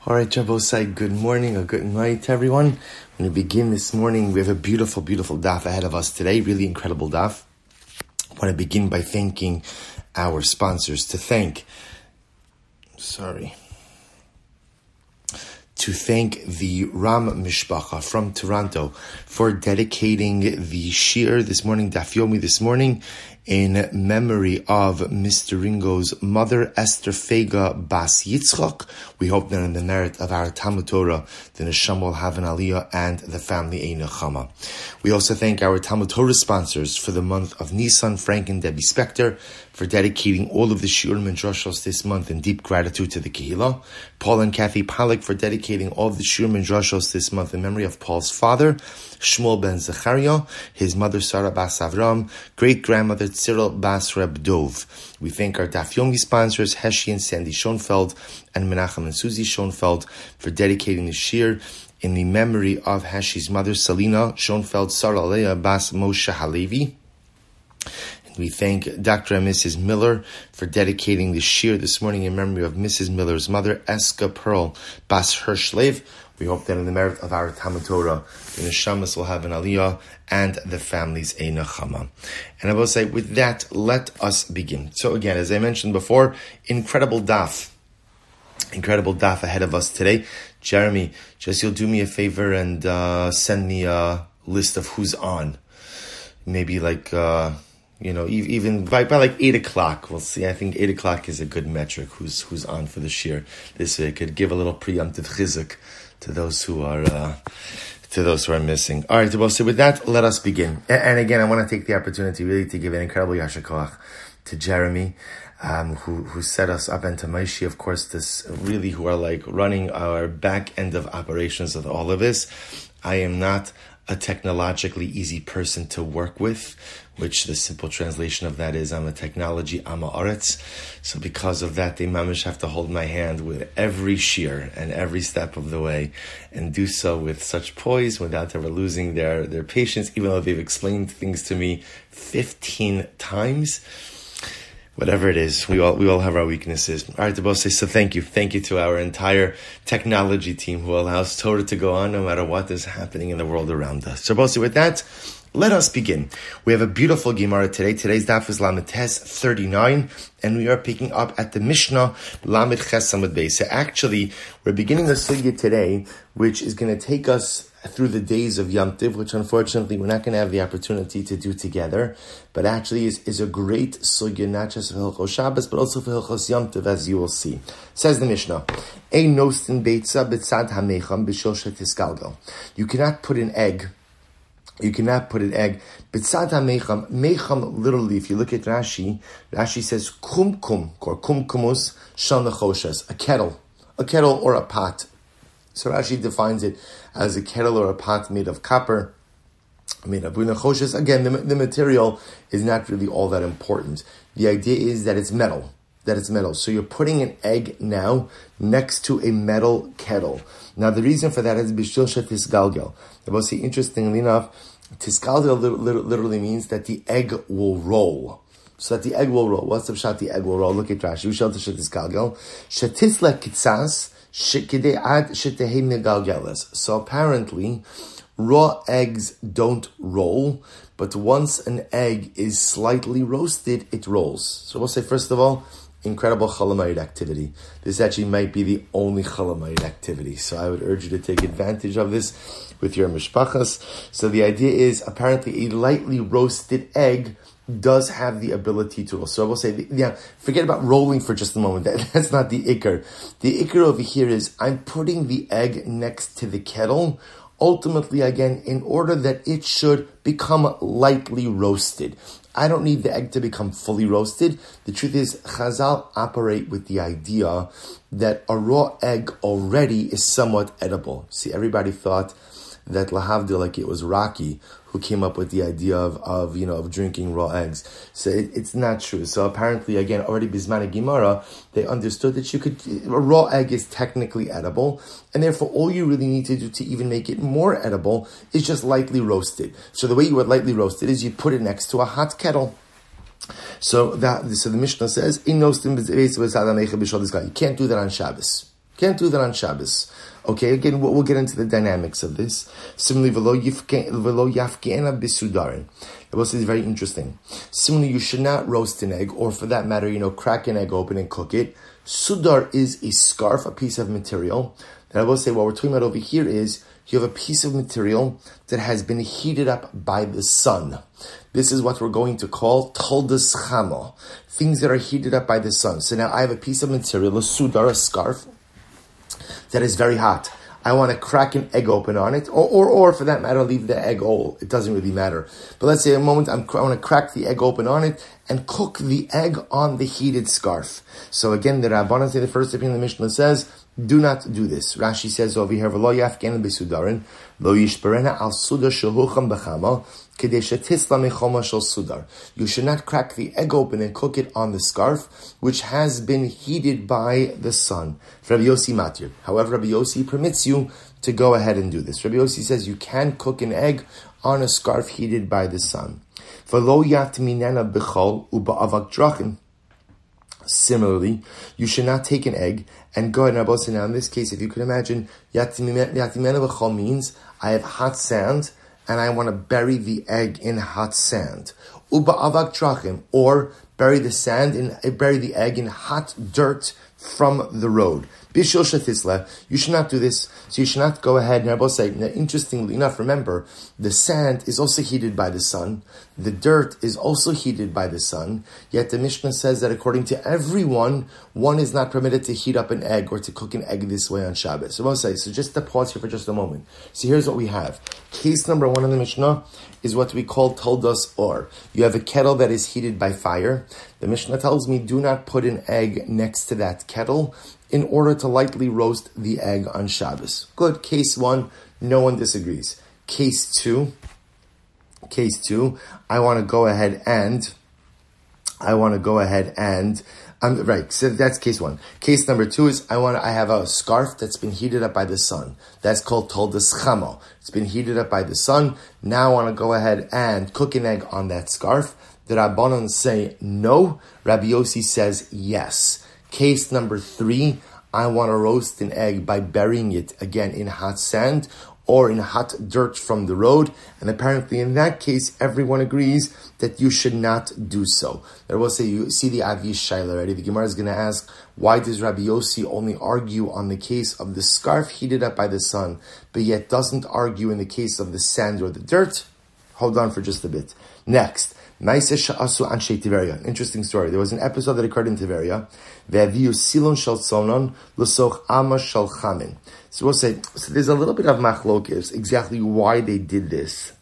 All right, Jabosai, good morning or good night, everyone. We're going to begin this morning. We have a beautiful, beautiful daf ahead of us today, really incredible daf. I want to begin by thanking our sponsors. To thank the Ram Mishpacha from Toronto for dedicating the shir this morning, Daf Yomi this morning, in memory of Mr. Ringo's mother, Esther Fega Bas Yitzchak. We hope that in the merit of our Talmud Torah, the Neshama will have an aliyah and the family a nechama. We also thank our Talmud Torah sponsors for the month of Nisan, Frank and Debbie Spector, for dedicating all of the shiurim and drashos this month in deep gratitude to the Kehillah. Paul and Kathy Pollack for dedicating all of the shiurim and drashos this month in memory of Paul's father, Shmuel ben Zechariah, his mother Sarah Bas Avram, great-grandmother Tziril Bas Reb Dov. We thank our Daf Yomi sponsors, Heshi and Sandy Schoenfeld, and Menachem and Susie Schoenfeld, for dedicating the shir in the memory of Heshi's mother, Selina Schoenfeld, Sarah Leah Bas Moshe Halevi. And we thank Dr. and Mrs. Miller for dedicating the shir this morning in memory of Mrs. Miller's mother, Eska Pearl Bas Hirschlev. We hope that in the merit of our Talmud Torah, the Neshamas will have an aliyah and the families a nechama. And I will say, with that, let us begin. So again, as I mentioned before, incredible daf ahead of us today. Jeremy, just you'll do me a favor and send me a list of who's on. Maybe like, even by like 8 o'clock, we'll see. I think 8 o'clock is a good metric, who's on for the shir. This way it could give a little preemptive chizuk to those who are missing. All right, so with that, let us begin. And again, I want to take the opportunity really to give an incredible yasher koach to Jeremy, who set us up, and to Maishi, of course, who are like running our back end of operations of all of this. I am not a technologically easy person to work with, which the simple translation of that is I'm a technology Am Haaretz. So because of that, they mamish have to hold my hand with every shir and every step of the way, and do so with such poise without ever losing their patience, even though they've explained things to me 15 times. Whatever it is, we all have our weaknesses. All right, Debose, so thank you to our entire technology team who allows Torah to go on no matter what is happening in the world around us. So, Debose, with that, let us begin. We have a beautiful Gemara today. Today's daf is Lamed Tes 39, and we are picking up at the Mishnah Lamed Ches Samud Beis. So actually, we're beginning a sugya today, which is going to take us through the days of Yom Tiv, which unfortunately we're not going to have the opportunity to do together, but actually is a great sugya, not just for Hilchos Shabbos, but also for Hilchos Yom Tiv, as you will see. Says the Mishnah, Ein nostin beitza b'tzad hamecham b'shel shetisgalgal. You cannot put an egg, b'tzad hamecham. Mecham, literally, if you look at Rashi says kumkum, or kumkumus shal nechoshes, a kettle or a pot. So Rashi defines it as a kettle or a pot made of copper, made of nechoshes. Again, the material is not really all that important. The idea is that it's metal. So you're putting an egg now next to a metal kettle. Now the reason for that is bishul shetisgalgel. Interestingly enough, tisgalgel literally means that the egg will roll. So that the egg will roll. What's the pshat? The egg will roll. Look at Rashi. Bishul shetisgalgel. Shetisle kitzas. So apparently, raw eggs don't roll, but once an egg is slightly roasted, it rolls. So we'll say, first of all, incredible chalamayid activity. This actually might be the only chalamayid activity. So I would urge you to take advantage of this with your mishpachas. So the idea is, apparently, a lightly roasted egg does have the ability to roll. So I will say, forget about rolling for just a moment. That's not the ikr. The ikr over here is, I'm putting the egg next to the kettle, ultimately, again, in order that it should become lightly roasted. I don't need the egg to become fully roasted. The truth is, Chazal operate with the idea that a raw egg already is somewhat edible. See, everybody thought that lahavdil, like it was Rocky who came up with the idea of drinking raw eggs. So it's not true. So apparently, again, already Bismana Gemara, they understood that a raw egg is technically edible, and therefore all you really need to do to even make it more edible is just lightly roasted. So the way you would lightly roast it is you put it next to a hot kettle. So the Mishnah says, you can't do that on Shabbos. Can't do that on Shabbos. Okay, again, we'll get into the dynamics of this. Similarly, v'lo yafke'ena b'sudarin. It was very interesting. Similarly, you should not roast an egg, or for that matter, crack an egg open and cook it. Sudar is a scarf, a piece of material. And I will say what we're talking about over here is you have a piece of material that has been heated up by the sun. This is what we're going to call toldas chamo, things that are heated up by the sun. So now I have a piece of material, a sudar, a scarf, that is very hot. I want to crack an egg open on it, or for that matter, leave the egg whole. It doesn't really matter. But let's say I want to crack the egg open on it and cook the egg on the heated scarf. So again, the Rabbanan say the first opinion of the Mishnah says, do not do this. Rashi says over here, "V'lo yafken b'sudarin, lo yishperena al sudar shehucham b'chama, kedei shetisla mechoma shel sudar." You should not crack the egg open and cook it on the scarf, which has been heated by the sun. Rabbi Yossi matir. However, Rabbi Yossi permits you to go ahead and do this. Rabbi Yossi says you can cook an egg on a scarf heated by the sun. V'lo yatminena b'chol u'ba'avak drachim. Similarly, you should not take an egg and go ahead and abos. Now, in this case, if you could imagine, yatimena b'chol means I have hot sand and I want to bury the egg in hot sand. Uba avak trachim, or bury the egg in hot dirt from the road. Bishul shatisla, you should not do this. So you should not go ahead and abos say. Now, interestingly enough, remember, the sand is also heated by the sun. The dirt is also heated by the sun. Yet the Mishnah says that according to everyone, one is not permitted to heat up an egg or to cook an egg this way on Shabbos. So just to pause here for just a moment. So here's what we have. Case number 1 in the Mishnah is what we call toldos or. You have a kettle that is heated by fire. The Mishnah tells me do not put an egg next to that kettle in order to lightly roast the egg on Shabbos. Good. Case 1, no one disagrees. Case 2, I want to go ahead and right. So that's case 1. Case number 2 is I have a scarf that's been heated up by the sun. That's called toldas chamo. It's been heated up by the sun. Now I want to go ahead and cook an egg on that scarf. The Rabbanan say no. Rabbi Yossi says yes. Case number 3, I want to roast an egg by burying it again in hot sand or in hot dirt from the road. And apparently in that case, everyone agrees that you should not do so. I will say, you see the Avi Shaila already. The Gemara is going to ask, why does Rabbi Yossi only argue on the case of the scarf heated up by the sun, but yet doesn't argue in the case of the sand or the dirt? Hold on for just a bit. Next. Interesting story. There was an episode that occurred in Tiberia. So we'll say, there's a little bit of machlokes, exactly why they did this.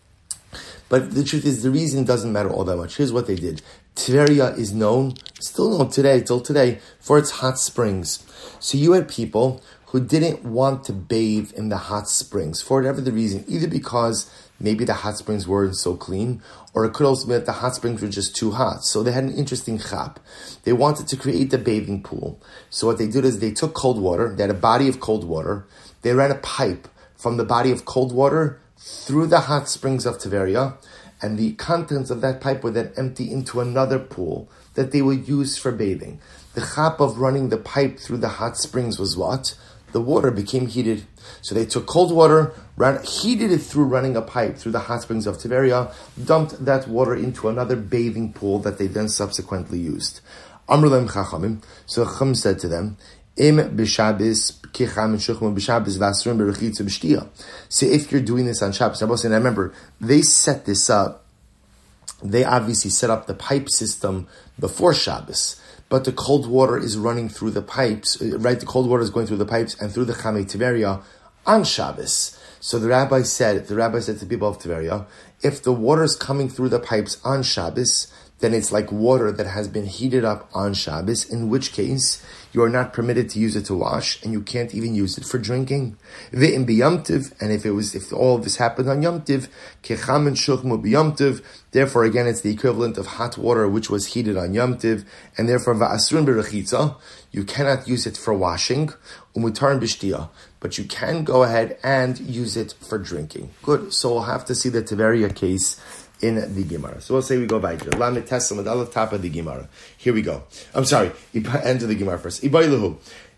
But the truth is, the reason doesn't matter all that much. Here's what they did. Tiberia is still known till today, for its hot springs. So you had people who didn't want to bathe in the hot springs, for whatever the reason, either because maybe the hot springs weren't so clean, or it could also be that the hot springs were just too hot. So they had an interesting chap. They wanted to create a bathing pool. So what they did is they took cold water, they had a body of cold water, they ran a pipe from the body of cold water through the hot springs of Tiberia, and the contents of that pipe would then empty into another pool that they would use for bathing. The chap of running the pipe through the hot springs was what? The water became heated. So they took cold water, heated it through running a pipe through the hot springs of Tiberia, dumped that water into another bathing pool that they then subsequently used. Amr lem chachamim. So Chacham said to them, Im b'Shabbos kicham shuchmu b'Shabbos v'asrim b'rechitza b'shtia. So if you're doing this on Shabbos, and I remember they set this up. They obviously set up the pipe system before Shabbos. But the cold water is running through the pipes, right? The cold water is going through the pipes and through the Chamei Tiberia on Shabbos. So the rabbi said to the people of Tiberia, if the water is coming through the pipes on Shabbos, then it's like water that has been heated up on Shabbos, in which case you are not permitted to use it to wash, and you can't even use it for drinking. Ve'im b'yamtiv, and if all of this happened on Yom Tiv, kecham and shuchmu b'yamtiv, therefore again it's the equivalent of hot water which was heated on Yom Tiv, and therefore va'asrun b'rechitza, you cannot use it for washing, umutar b'shtia, but you can go ahead and use it for drinking. Good, so we'll have to see the Tiberia case in the Gemara. So we'll say we go back here. Lamed Tesam at the top of the Gemara. Here we go. I'm sorry. End of the Gemara first. Ibailuhu.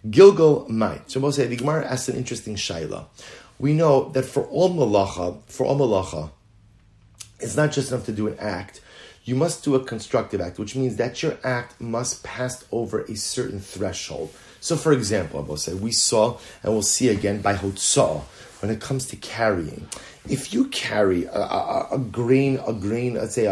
Gilgal might. So we'll say the Gemara asks an interesting shaila. We know that for all malacha, it's not just enough to do an act. You must do a constructive act, which means that your act must pass over a certain threshold. So, for example, I will say, we saw, and we'll see again, by hotzah, when it comes to carrying. If you carry a grain, let's say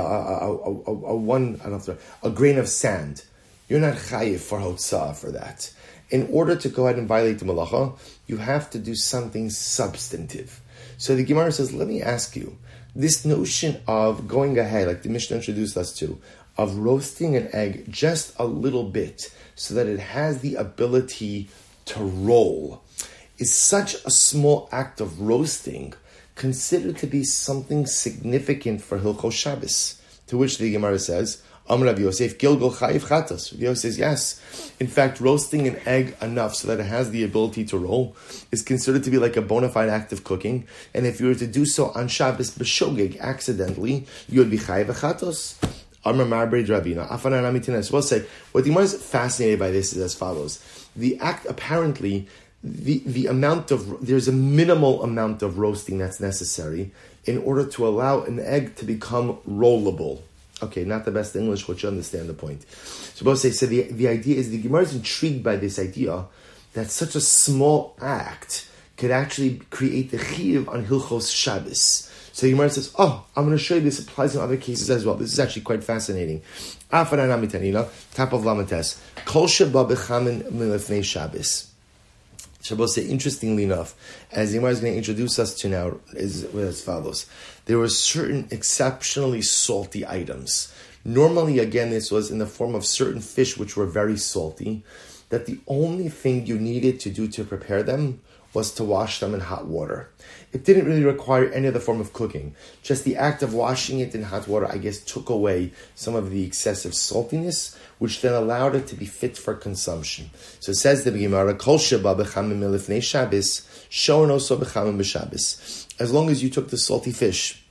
a grain of sand, you're not chayiv for hotzah for that. In order to go ahead and violate the malacha, you have to do something substantive. So the Gemara says, let me ask you, this notion of going ahead, like the Mishnah introduced us to, of roasting an egg just a little bit so that it has the ability to roll, is such a small act of roasting considered to be something significant for Hilchos Shabbos. To which the Gemara says, Amar Rav Yosef, Gilgal chayiv chatos. Rav Yosef says, yes. In fact, roasting an egg enough so that it has the ability to roll is considered to be like a bona fide act of cooking. And if you were to do so on Shabbos b'shogeg, accidentally, you would be chayiv chatos. Amar Marbei Ravina. Afanan Amitines. We'll say, what the Gemara is fascinated by this is as follows. The act, apparently, the amount of, there's a minimal amount of roasting that's necessary in order to allow an egg to become rollable. Okay, not the best English, but you understand the point. So both say, so the idea is, the Gemara is intrigued by this idea that such a small act could actually create the chiyuv on Hilchos Shabbos. So the Gemara says, I'm going to show you this applies in other cases as well. This is actually quite fascinating. Top of Lamates. Kol sheba b'chamin milefnei Shabbos. Shabbos say, interestingly enough, as the Gemara is going to introduce us to now, is as follows. There were certain exceptionally salty items. Normally, again, this was in the form of certain fish which were very salty, that the only thing you needed to do to prepare them was to wash them in hot water. It didn't really require any other form of cooking. Just the act of washing it in hot water, I guess, took away some of the excessive saltiness, which then allowed it to be fit for consumption. So it says the Gemara, Kol sheba b'chamim milifnei Shabbos, shon oso b'chamim b'Shabbos. As long as you took the salty fish,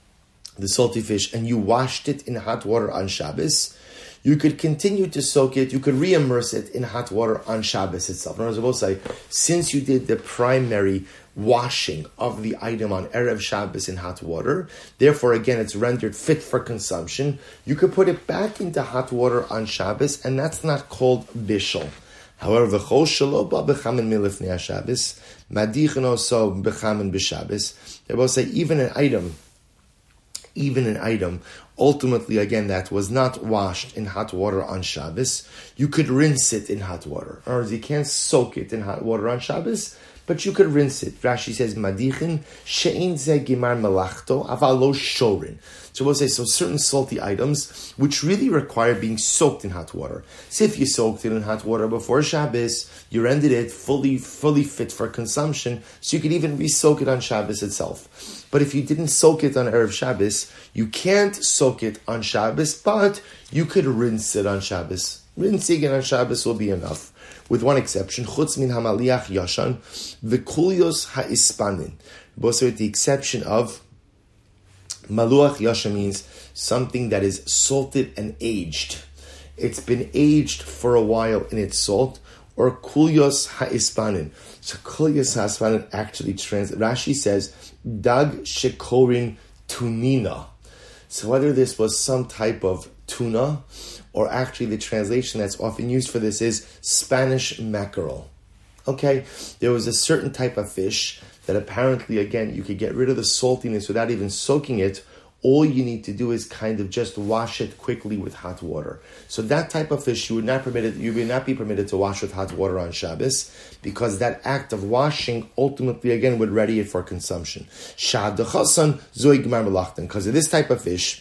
and you washed it in hot water on Shabbos, you could continue to soak it, you could re-immerse it in hot water on Shabbos itself. In other words, I will say, since you did the primary washing of the item on Erev Shabbos in hot water, therefore, again, it's rendered fit for consumption, you could put it back into hot water on Shabbos, and that's not called bishul. However, v'chol shelo ba b'chamin milifnei Shabbos, madichin oso b'chamin b'Shabbos. They will say, even an item, ultimately, again, that was not washed in hot water on Shabbos, you could rinse it in hot water. In other words, you can't soak it in hot water on Shabbos, but you could rinse it. Rashi says, Madichin, she'ein ze gimar melachto, aval lo shorin. So we'll say, so certain salty items, which really require being soaked in hot water. So if you soaked it in hot water before Shabbos, you rendered it fully fit for consumption, so you could even re-soak it on Shabbos itself. But if you didn't soak it on Erev Shabbos, you can't soak it on Shabbos, but you could rinse it on Shabbos. Rinsing it on Shabbos will be enough. With one exception, chutz min hamaliach yashan, v'kulios ha'ispanin. Both with the exception of maluach yashan means something that is salted and aged. It's been aged for a while in its salt, or kulios ha'ispanin. So kulios ha'ispanin actually translates, Rashi says, dag shekorin tunina. So whether this was some type of tuna, or actually the translation that's often used for this is Spanish mackerel. Okay, there was a certain type of fish that apparently, again, you could get rid of the saltiness without even soaking it. All you need to do is kind of just wash it quickly with hot water. So that type of fish, you would not be permitted to wash with hot water on Shabbos, because that act of washing ultimately, again, would ready it for consumption. Shad dechasan zoi gmar melachtan. Because of this type of fish,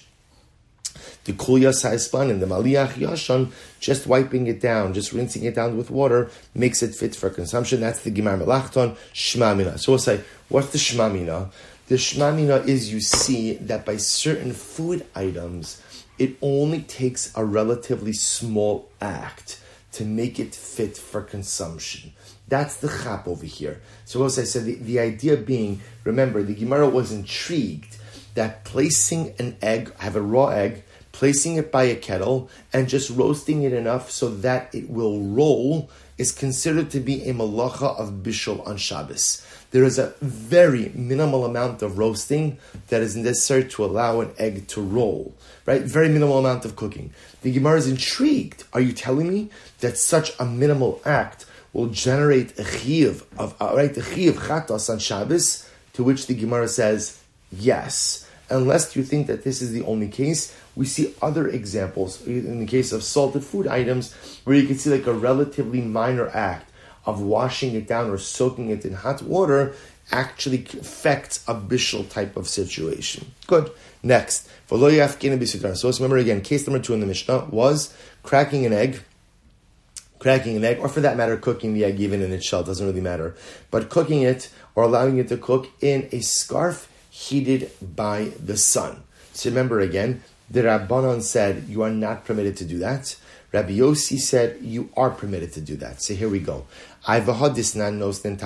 the kulias ha'ispanin, the maliach yashan, just wiping it down, just rinsing it down with water, makes it fit for consumption. That's the gimar melachton, shma mina. So we'll say, what's the shma mina? The shma mina is, you see that by certain food items, it only takes a relatively small act to make it fit for consumption. That's the chap over here. So we'll say, so the idea being, remember, the Gemara was intrigued that placing an egg, have a raw egg, placing it by a kettle and just roasting it enough so that it will roll is considered to be a malacha of bishul on Shabbos. There is a very minimal amount of roasting that is necessary to allow an egg to roll, right? Very minimal amount of cooking. The Gemara is intrigued. Are you telling me that such a minimal act will generate a chiyuv of chatas on Shabbos? To which the Gemara says, yes. Unless you think that this is the only case, we see other examples in the case of salted food items where you can see like a relatively minor act of washing it down or soaking it in hot water actually affects a bishul type of situation. Good. Next. So let's remember again, case number 2 in the Mishnah was cracking an egg, or for that matter, cooking the egg even in its shell, doesn't really matter. But cooking it or allowing it to cook in a scarf heated by the sun. So remember again, the Rabbanan said you are not permitted to do that. Rabbi Yossi said you are permitted to do that. So here we go. Brothers, we learned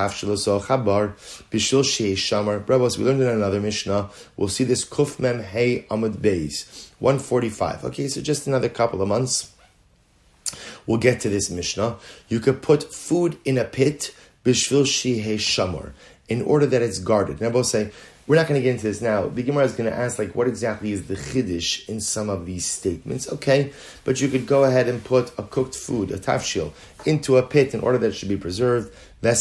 in another Mishnah. We'll see this Kuf Mem Hey Amud Beis 145. Okay, so just another couple of months. We'll get to this Mishnah. You could put food in a pit bishvil shehei shamor, in order that it's guarded. Now, both say, we're not going to get into this now. The Gemara is going to ask, what exactly is the chiddush in some of these statements? Okay, but you could go ahead and put a cooked food, a tafshil, into a pit in order that it should be preserved.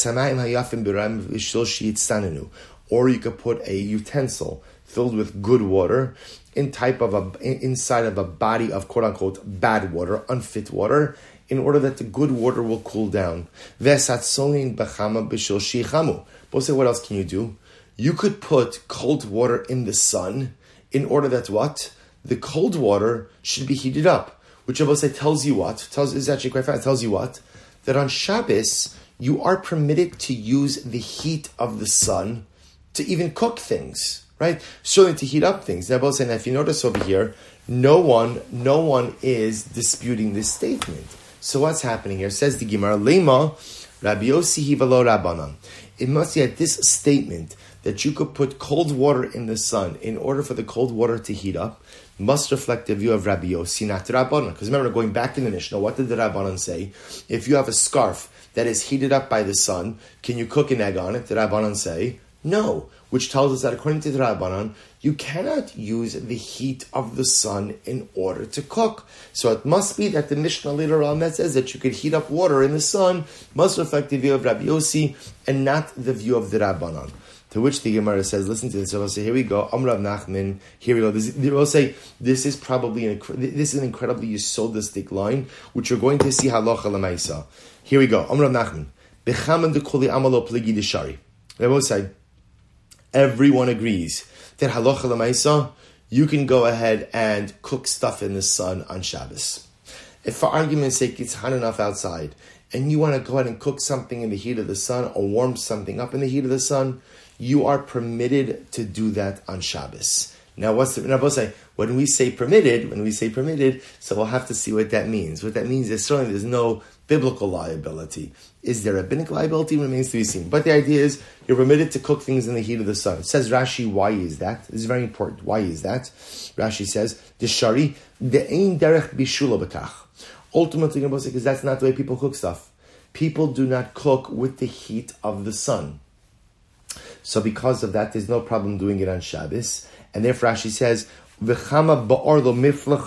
Or you could put a utensil filled with good water inside of a body of quote-unquote bad water, unfit water, in order that the good water will cool down. Both say, what else can you do? You could put cold water in the sun in order that what? The cold water should be heated up. Which I will say tells you what? Is actually quite fast. Tells you what? That on Shabbos, you are permitted to use the heat of the sun to even cook things, right? Certainly to heat up things. Now, I will say, if you notice over here, no one is disputing this statement. So what's happening here? Says the Gemara, Lema, Rabbi Yossi hivalo Rabbanan. It must be at this statement that you could put cold water in the sun in order for the cold water to heat up must reflect the view of Rabbi Yossi, not Rabbanan. Because remember, going back in the Mishnah, what did the Rabbanan say? If you have a scarf that is heated up by the sun, can you cook an egg on it? The Rabbanan say, no. Which tells us that according to the Rabbanan, you cannot use the heat of the sun in order to cook. So it must be that the Mishnah later on that says that you could heat up water in the sun must reflect the view of Rabbi Yossi and not the view of the Rabbanan. To which the Gemara says, listen to this. So I'll say, here we go. Amrav Nachman. Here we go. We'll say this is probably an incredibly yesodistic line, which you're going to see halacha lemaisa. Here we go. Amrav Nachman. Bechaman dekuli amalo pligi deshari. They both say, everyone agrees that halacha lemaisa, you can go ahead and cook stuff in the sun on Shabbos. If for argument's sake it's hot enough outside, and you want to go ahead and cook something in the heat of the sun or warm something up in the heat of the sun, you are permitted to do that on Shabbos. Now, when we say permitted, so we'll have to see what that means. What that means is certainly there's no biblical liability. Is there a rabbinic liability? Remains to be seen. But the idea is you're permitted to cook things in the heat of the sun. It says Rashi, why is that? This is very important. Why is that? Rashi says, Deshari, de'ein derech bishula b'kach. Ultimately, because that's not the way people cook stuff. People do not cook with the heat of the sun. So because of that, there's no problem doing it on Shabbos. And therefore Rashi says, V'chama ba'or lo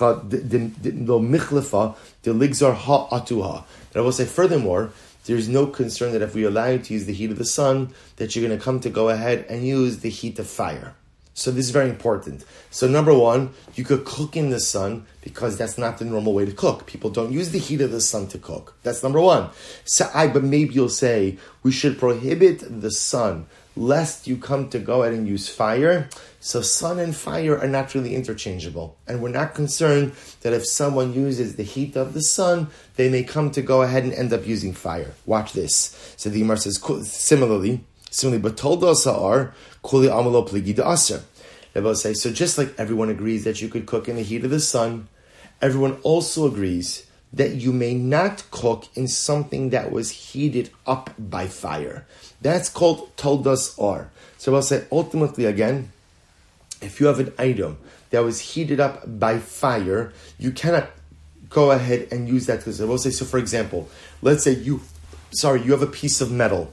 michlefa de ligzar ha'atuha. And I will say furthermore, there's no concern that if we allow you to use the heat of the sun, that you're going to come to go ahead and use the heat of fire. So this is very important. So number one, you could cook in the sun because that's not the normal way to cook. People don't use the heat of the sun to cook. That's number one. But maybe you'll say we should prohibit the sun lest you come to go ahead and use fire. So sun and fire are not really interchangeable. And we're not concerned that if someone uses the heat of the sun, they may come to go ahead and end up using fire. Watch this. So the Gemara says, similarly, but told us are kuli amalo pligi de aser. They both say, so just like everyone agrees that you could cook in the heat of the sun, everyone also agrees that you may not cook in something that was heated up by fire. That's called told us are. So I'll say ultimately again, if you have an item that was heated up by fire, you cannot go ahead and use that. So for example, let's say you have a piece of metal.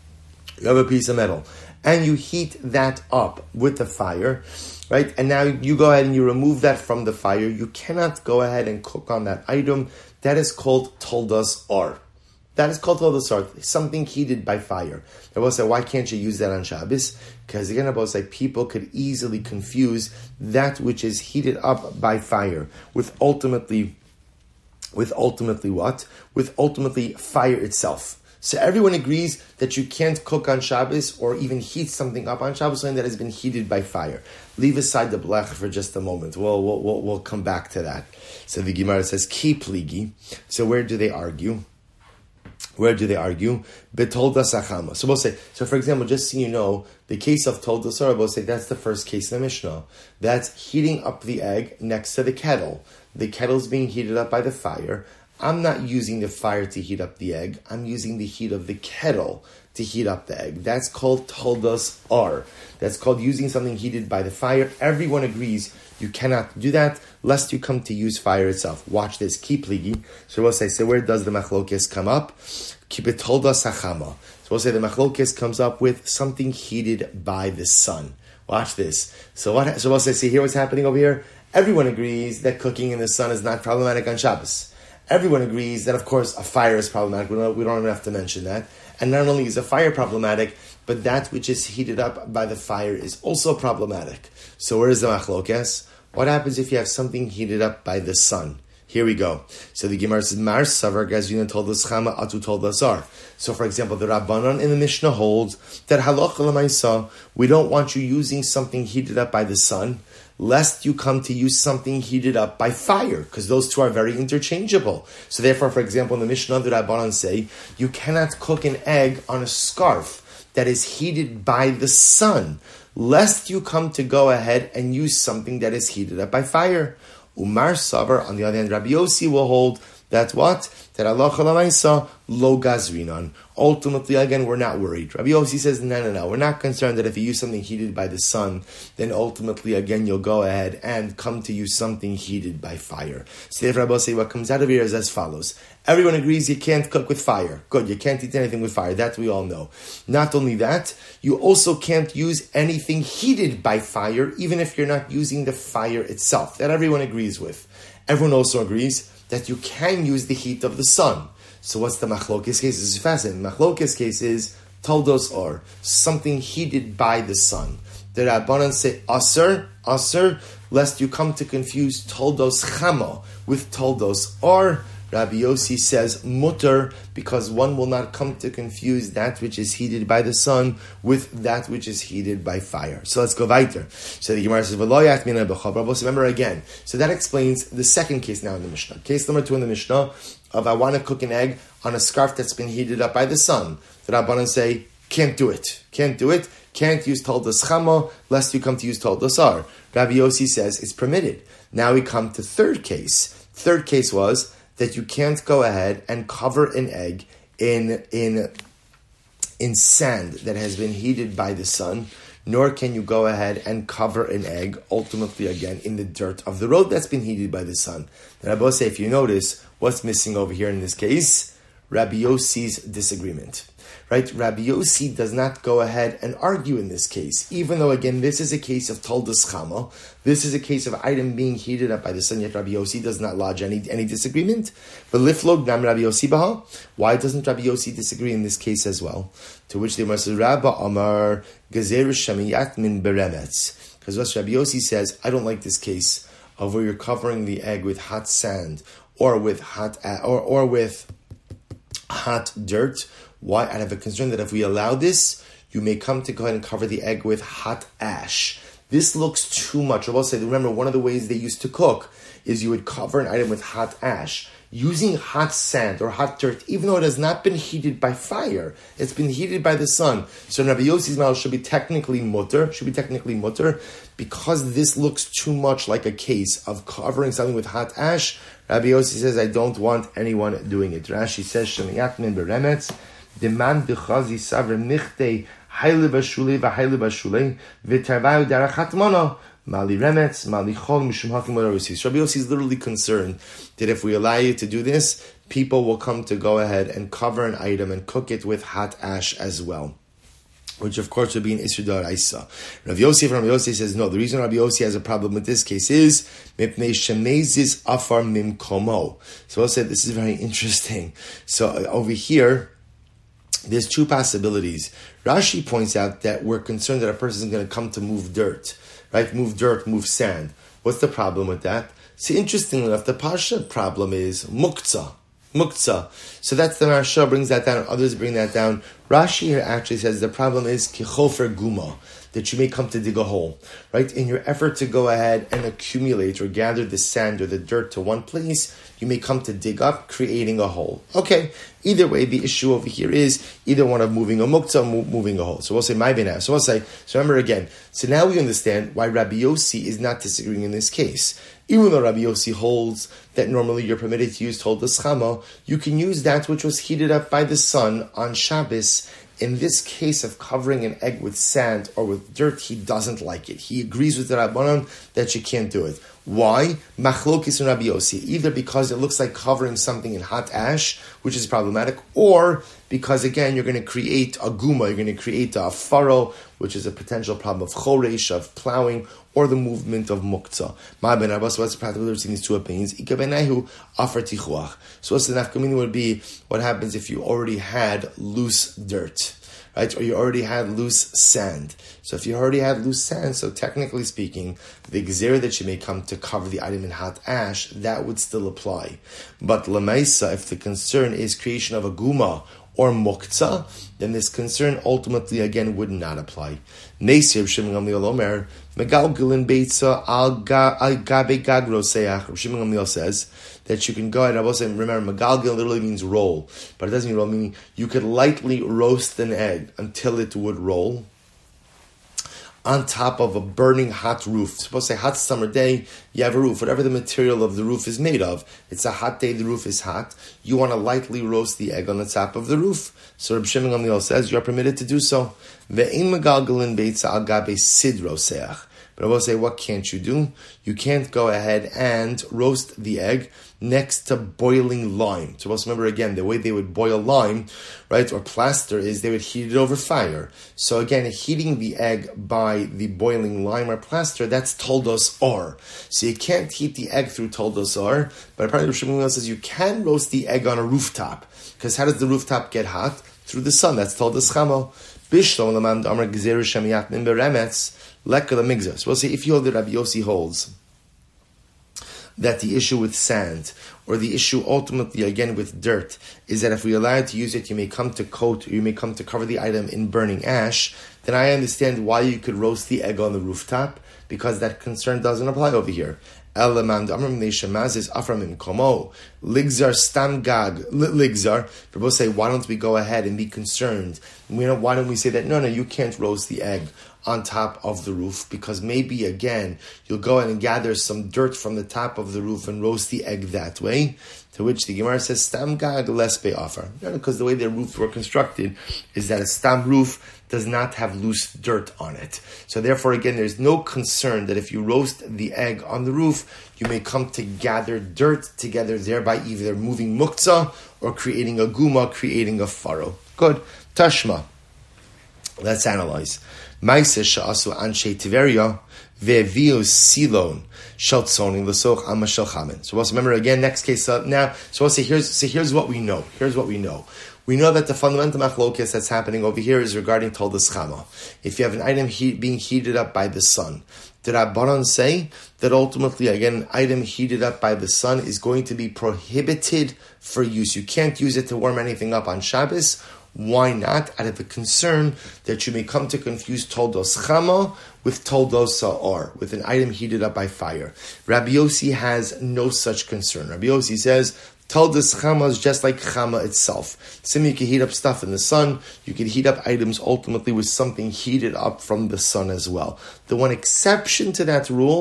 And you heat that up with the fire, right? And now you go ahead and you remove that from the fire. You cannot go ahead and cook on that item. That is called toldas or. Something heated by fire. I will say, why can't you use that on Shabbos? Because again, I will say, people could easily confuse that which is heated up by fire with ultimately what? With ultimately fire itself. So everyone agrees that you can't cook on Shabbos or even heat something up on Shabbos, something that has been heated by fire. Leave aside the blech for just a moment. We'll come back to that. So the Gemara says, ki pligi. So where do they argue? Betoldas achama. So we'll say, for example, just so you know, the case of toldas or, we'll say that's the first case in the Mishnah. That's heating up the egg next to the kettle. The kettle's being heated up by the fire. I'm not using the fire to heat up the egg. I'm using the heat of the kettle to heat up the egg. That's called toldas ar. That's called using something heated by the fire. Everyone agrees you cannot do that lest you come to use fire itself. Watch this. Ki pligi. So we'll say, where does the machlokes come up? Ki betoldas achama. So we'll say the machlokes comes up with something heated by the sun. Watch this. So we'll say, see here what's happening over here? Everyone agrees that cooking in the sun is not problematic on Shabbos. Everyone agrees that, of course, a fire is problematic. We don't even have to mention that. And not only is a fire problematic, but that which is heated up by the fire is also problematic. So where is the machlokes? What happens if you have something heated up by the sun? Here we go. So the Gemara says, Mar Savar Gazvina told us Chama Atu told us Ar. So for example, the Rabbanon in the Mishnah holds that halacha l'maisa, we don't want you using something heated up by the sun, lest you come to use something heated up by fire, because those two are very interchangeable. So therefore, for example, in the Mishnah, the Rabbanan say, you cannot cook an egg on a scarf that is heated by the sun, lest you come to go ahead and use something that is heated up by fire. Umar Savar, on the other hand, Rabbi Yossi will hold that what? That Allah Chalamaisa lo gazrinan. Ultimately, again, we're not worried. Rabbi Yossi says, no. We're not concerned that if you use something heated by the sun, then ultimately, again, you'll go ahead and come to use something heated by fire. So if Rabbi Yossi, what comes out of here is as follows. Everyone agrees you can't cook with fire. Good, you can't eat anything with fire. That we all know. Not only that, you also can't use anything heated by fire, even if you're not using the fire itself. That everyone agrees with. Everyone also agrees that you can use the heat of the sun. So what's the machlokes case? This is fascinating. Machlokes case is toldos or, something heated by the sun. The Rabbanan say aser, lest you come to confuse toldos chama with toldos or. Rabbi Yossi says mutter, because one will not come to confuse that which is heated by the sun with that which is heated by fire. So let's go weiter. So the Gemara says, remember again. So that explains the second case now in the Mishnah. Case number 2 in the Mishnah of I want to cook an egg on a scarf that's been heated up by the sun. The Rabbanan say, can't do it. Can't use toldas chama, lest you come to use toldas ar. Rabbi Yossi says it's permitted. Now we come to third case. Third case was that you can't go ahead and cover an egg in sand that has been heated by the sun, nor can you go ahead and cover an egg, ultimately again, in the dirt of the road that's been heated by the sun. And Rabbi say, if you notice, what's missing over here in this case? Rabbi Yossi's disagreement. Right? Rabbi Yossi does not go ahead and argue in this case, even though, again, this is a case of toldas chama. This is a case of item being heated up by the sun, yet Rabbi Yossi does not lodge any disagreement. But liflog nam Rabbi Yossi baha. Why doesn't Rabbi Yossi disagree in this case as well? To which the Gemara says, Rabba Amar Gezer Shemiyat min beremetz. Because what Rabbi Yossi says, I don't like this case of where you're covering the egg with hot sand or with hot dirt. Why? I have a concern that if we allow this, you may come to go ahead and cover the egg with hot ash. This looks too much. I will say, remember, one of the ways they used to cook is you would cover an item with hot ash. Using hot sand or hot dirt, even though it has not been heated by fire, it's been heated by the sun. So Rabbi Yossi's mouth should be technically mutter, because this looks too much like a case of covering something with hot ash. Rabbi Yossi says, I don't want anyone doing it. Rashi says, Shemiyat min beremetz, demand dechazi savre michte haile bashule v'haile bashule v'tarvayu darachat mono Mali remetz, mali chol, mishum hakim Rabbi Yossi is literally concerned that if we allow you to do this, people will come to go ahead and cover an item and cook it with hot ash as well, which of course would be an Isur D'Oraisa. Rabbi Yossi says, no, the reason Rabbi Yossi has a problem with this case is Mipnei Shemezis Afar Mimkomo. So I'll say this is very interesting. So over here, there's two possibilities. Rashi points out that we're concerned that a person is going to come to move dirt, right? Move dirt, move sand. What's the problem with that? See, interestingly enough, the Pasha problem is muktzah. So that's the Maharsha brings that down, others bring that down. Rashi here actually says the problem is kichofer guma, that you may come to dig a hole, right? In your effort to go ahead and accumulate or gather the sand or the dirt to one place, you may come to dig up, creating a hole. Okay, either way, the issue over here is either one of moving a muktzah or moving a hole. So we'll say my bina. So remember again, so now we understand why Rabbi Yossi is not disagreeing in this case. Even though Rabbi Yossi holds that normally you're permitted to use toldas chama, you can use that which was heated up by the sun on Shabbos. In this case of covering an egg with sand or with dirt, he doesn't like it. He agrees with the Rabbanon that you can't do it. Why? Machlokis and Rabbi Yossi. Either because it looks like covering something in hot ash, which is problematic, or because, again, you're going to create a guma, you're going to create a furrow, which is a potential problem of choresh, of plowing, or the movement of muktzah. Ma ben Abbas, what's the practical difference in these two opinions? Ika benahu afar tichuach. So what's the nafkamina would be what happens if you already had loose dirt, right? Or you already had loose sand. So if you already had loose sand, so technically speaking, the gzera that you may come to cover the item in hot ash, that would still apply. But lemaisa, if the concern is creation of a guma or muktzah, then this concern ultimately again would not apply. Neisir Shimon Gamliel Omer Megalgilin Beitza Al Gabe Gagro Seach. Shimon Gamliel says that you can go ahead. I will say, remember, Megalgil literally means roll, but it doesn't mean roll. Meaning you could lightly roast an egg until it would roll on top of a burning hot roof. Suppose say hot summer day, you have a roof, whatever the material of the roof is made of. It's a hot day, the roof is hot. You want to lightly roast the egg on the top of the roof. So Reb Shimon Gamliel says you are permitted to do so. Ve'in megalgalin beitza al gabe sidro seach. But I will say, what can't you do? You can't go ahead and roast the egg next to boiling lime. So let's remember again, the way they would boil lime, right, or plaster, is they would heat it over fire. So again, heating the egg by the boiling lime or plaster, that's toldos or. So you can't heat the egg through toldos or, but apparently Shmuel says you can roast the egg on a rooftop. Because how does the rooftop get hot? Through the sun. That's toldos chamo. Bishlo lamam amar gzeru shamiyat min beremetz. So we'll say if you hold that Rabbi Yossi holds that the issue with sand, or the issue ultimately again with dirt, is that if we allow you to use it, you may come to coat, or you may come to cover the item in burning ash, then I understand why you could roast the egg on the rooftop, because that concern doesn't apply over here. Ligzar stam gag ligzar. People say, why don't we go ahead and be concerned? Why don't we say that no, you can't roast the egg on top of the roof, because maybe again you'll go in and gather some dirt from the top of the roof and roast the egg that way. To which the Gemara says stam gag less offer, because the way their roofs were constructed is that a stam roof does not have loose dirt on it. So therefore, again, there's no concern that if you roast the egg on the roof, you may come to gather dirt together, thereby either moving muktzah or creating a guma, creating a furrow. Good. Tashma. Let's analyze. Ma'aseh she'asu anshe Tiveria ve'viu silon shaltzonin l'soch amma shel chamen. So let's remember again. Next case now. So we'll say here's what we know. Here's what we know. We know that the fundamental machlokes that's happening over here is regarding toldas chama. If you have an item being heated up by the sun, did Rabbanan say that ultimately, again, an item heated up by the sun is going to be prohibited for use? You can't use it to warm anything up on Shabbos. Why not? Out of the concern that you may come to confuse toldos chama with toldos sa'or, with an item heated up by fire. Rabbi Yossi has no such concern. Rabbi Yossi says, toldos chama is just like chama itself. Same, you can heat up stuff in the sun. You can heat up items ultimately with something heated up from the sun as well. The one exception to that rule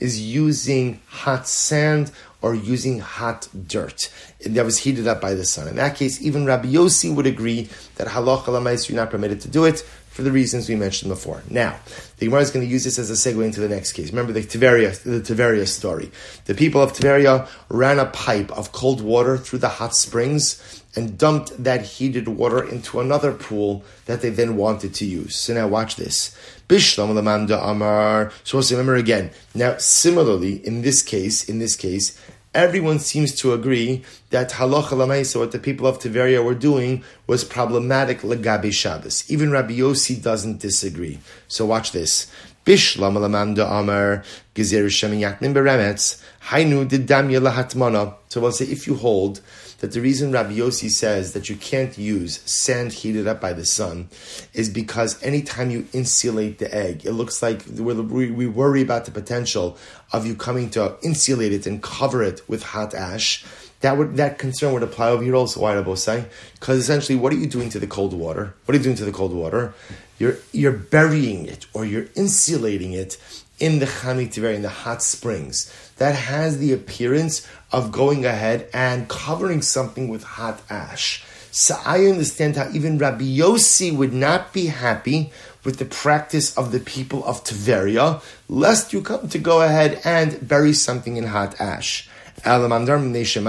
is using hot sand or using hot dirt that was heated up by the sun. In that case, even Rabbi Yossi would agree that halacha l'maaseh you're not permitted to do it for the reasons we mentioned before. Now, the Gemara is going to use this as a segue into the next case. Remember the Tiberia story. The people of Tiberia ran a pipe of cold water through the hot springs and dumped that heated water into another pool that they then wanted to use. So now watch this. Bishlam Lamanda Amar. So also remember again. Now, similarly, in this case, everyone seems to agree that halacha l'maaseh, what the people of Tiberia were doing, was problematic legabe Shabbos. Even Rabbi Yossi doesn't disagree. So watch this. Bishlam Lamanda Amar Gezer Shem Yaknim Beremetz Hainu Didamya Lahatmana. So we'll say if you hold that the reason Rabbi Yossi says that you can't use sand heated up by the sun is because anytime you insulate the egg, it looks like we worry about the potential of you coming to insulate it and cover it with hot ash. That concern would apply over here also. Why, Rabbi say? Because essentially, what are you doing to the cold water? You're burying it or you're insulating it in the Chami Tiberia, in the hot springs. That has the appearance of going ahead and covering something with hot ash. So I understand how even Rabbi Yossi would not be happy with the practice of the people of Tiberia, lest you come to go ahead and bury something in hot ash. But according to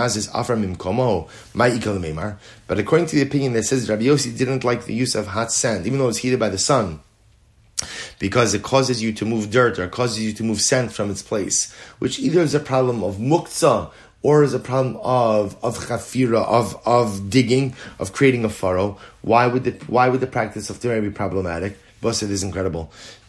the opinion that says Rabbi Yossi didn't like the use of hot sand, even though it's heated by the sun, because it causes you to move dirt or causes you to move sand from its place, which either is a problem of muktzah or is a problem of chafira, of digging, of creating a furrow. Why would the practice of Tiberia be problematic? Bosid is incredible.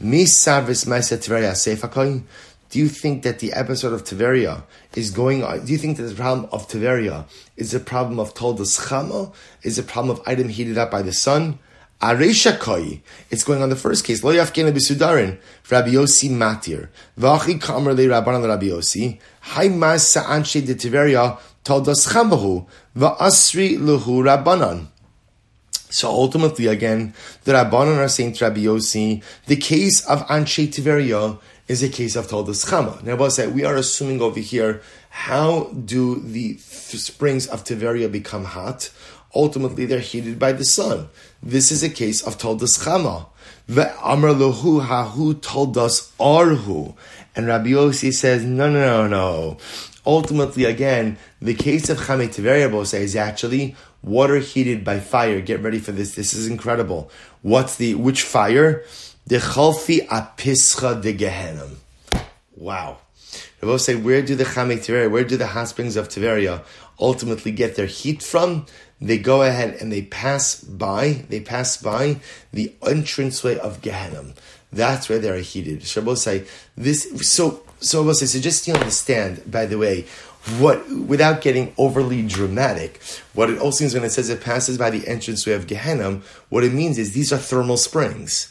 Do you think that the episode of Tiberia is going on? Do you think that the problem of Tiberia is a problem of toldos chama? Is a problem of item heated up by the sun? Areisha koi. It's going on the first case. Lo yafkena b'sudarin. Rabbi Yossi matir. V'achi kamer le Rabbanan Rabbi Yossi. Hay mas sa'anshe de Tiberia toldos chamahu. V'asri luhu Rabbanan. So ultimately, again, the Rabbanan are saying to Rabbi Yossi, the case of Anshe Tiberia is a case of toldos chama. Now, we are assuming over here, how do the springs of Tiberia become hot? Ultimately, they're heated by the sun. This is a case of toldos chama. Ve'amar lohu hahu toldos arhu. And Rabbi Yossi says, no. Ultimately, again, the case of Chame Tiberia is actually water heated by fire. Get ready for this. This is incredible. Which fire? The Chalfi Apischa de Gehenim. Wow. Rabbi say, where do the Chame Tiberia, where do the hot springs of Tiberia ultimately get their heat from? They go ahead and they pass by the entranceway of Gehenim. That's where they are heated. Rabbi say this. So just to understand, by the way, without getting overly dramatic, what it also means when it says it passes by the entranceway of Gehenim, what it means is these are thermal springs.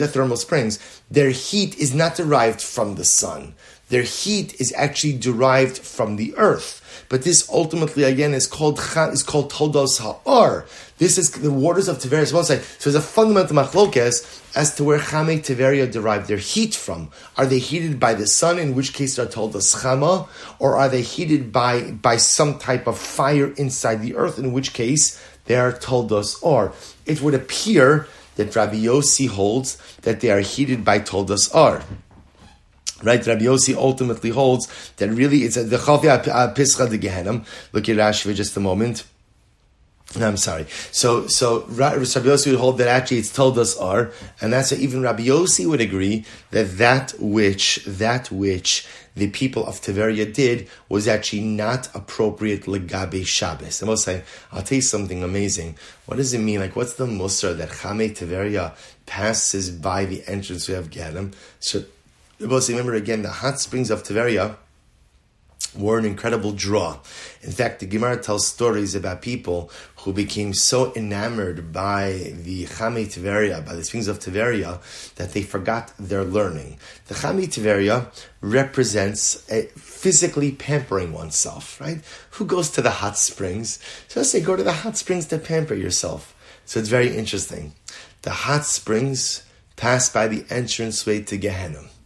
Their heat is not derived from the sun. Their heat is actually derived from the earth. But this ultimately, again, is called toldos ha'ar. This is the waters of Tiberia. So there's a fundamental machlokes as to where Chame Tiberia derive their heat from. Are they heated by the sun, in which case they're toldos chama, or are they heated by some type of fire inside the earth, in which case they are toldos ar? It would appear that Rabbi Yossi holds that they are heated by toldos ar. Right, Rabbi Yossi ultimately holds that really it's the Chalfi Pischa de Gehenim. Look at Rashi for just a moment. No, I'm sorry. So Rabbi Yossi would hold that actually it's toldos ar, and that's why even Rabbi Yossi would agree that which the people of Tiberia did was actually not appropriate legabe Shabbos. And I'll tell you something amazing. What does it mean? Like, what's the musar that Chame Tiberia passes by the entrance we have Gehenim? So remember again, the hot springs of Tiberia were an incredible draw. In fact, the Gemara tells stories about people who became so enamored by the Chame Tiberia, by the springs of Tiberia, that they forgot their learning. The Chame Tiberia represents physically pampering oneself, right? Who goes to the hot springs? So let's say go to the hot springs to pamper yourself. So it's very interesting. The hot springs pass by the entranceway to Gehenim.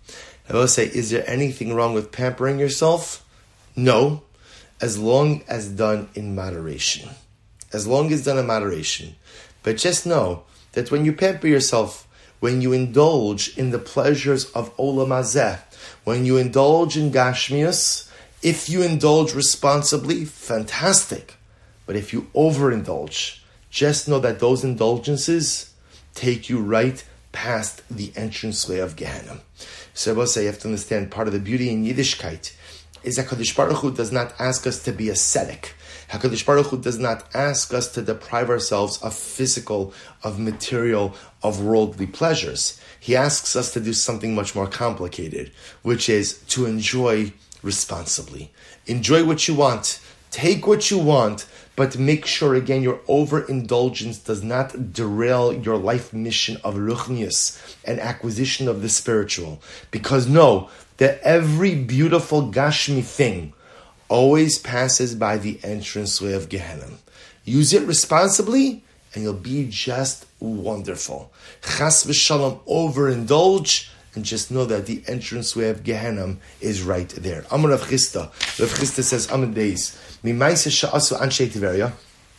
I will say, is there anything wrong with pampering yourself? No, as long as done in moderation. As long as done in moderation. But just know that when you pamper yourself, when you indulge in the pleasures of Olam Hazeh, when you indulge in Gashmius, if you indulge responsibly, fantastic. But if you overindulge, just know that those indulgences take you right past the entranceway of Gehenna. So I will say, you have to understand, part of the beauty in Yiddishkeit is that HaKadosh Baruch Hu does not ask us to be ascetic. HaKadosh Baruch Hu does not ask us to deprive ourselves of physical, of material, of worldly pleasures. He asks us to do something much more complicated, which is to enjoy responsibly. Enjoy what you want. Take what you want, but make sure, again, your overindulgence does not derail your life mission of ruchnius and acquisition of the spiritual. Because know that every beautiful Gashmi thing always passes by the entranceway of Gehenna. Use it responsibly, and you'll be just wonderful. Chas v'shalom, overindulge, and just know that the entranceway of Gehenna is right there. Amar Rav Chisda. Rav Chisda says, Amar Deis, Mimaisa sha'asu anshei Tiveria,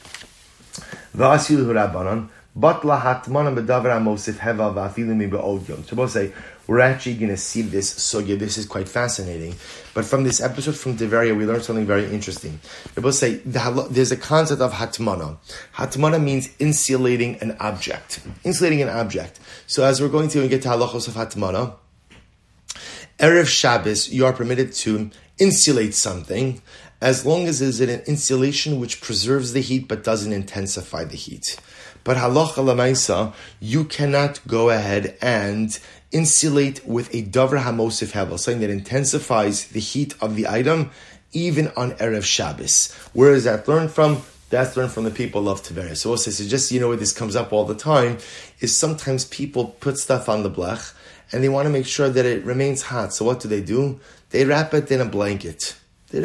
v'asilu rabbanon, batla hatmana b'davar ha'mosif heva v'afilu mi ba'od yom. So we'll say, we're actually going to see this sugya. This is quite fascinating. But from this episode from Tiveria, we learned something very interesting. We'll say, there's a concept of hatmana. Hatmana means insulating an object. Insulating an object. So as we're going to get to halachos of hatmana, Erev Shabbos, you are permitted to insulate something as long as it's an insulation which preserves the heat but doesn't intensify the heat. But halacha lamaisa, you cannot go ahead and insulate with a davar hamosif hevel, something that intensifies the heat of the item, even on Erev Shabbos. Where is that learned from? That's learned from the people of Tiveria. So also, so just, where this comes up all the time, is sometimes people put stuff on the blech, and they want to make sure that it remains hot. So what do? They wrap it in a blanket.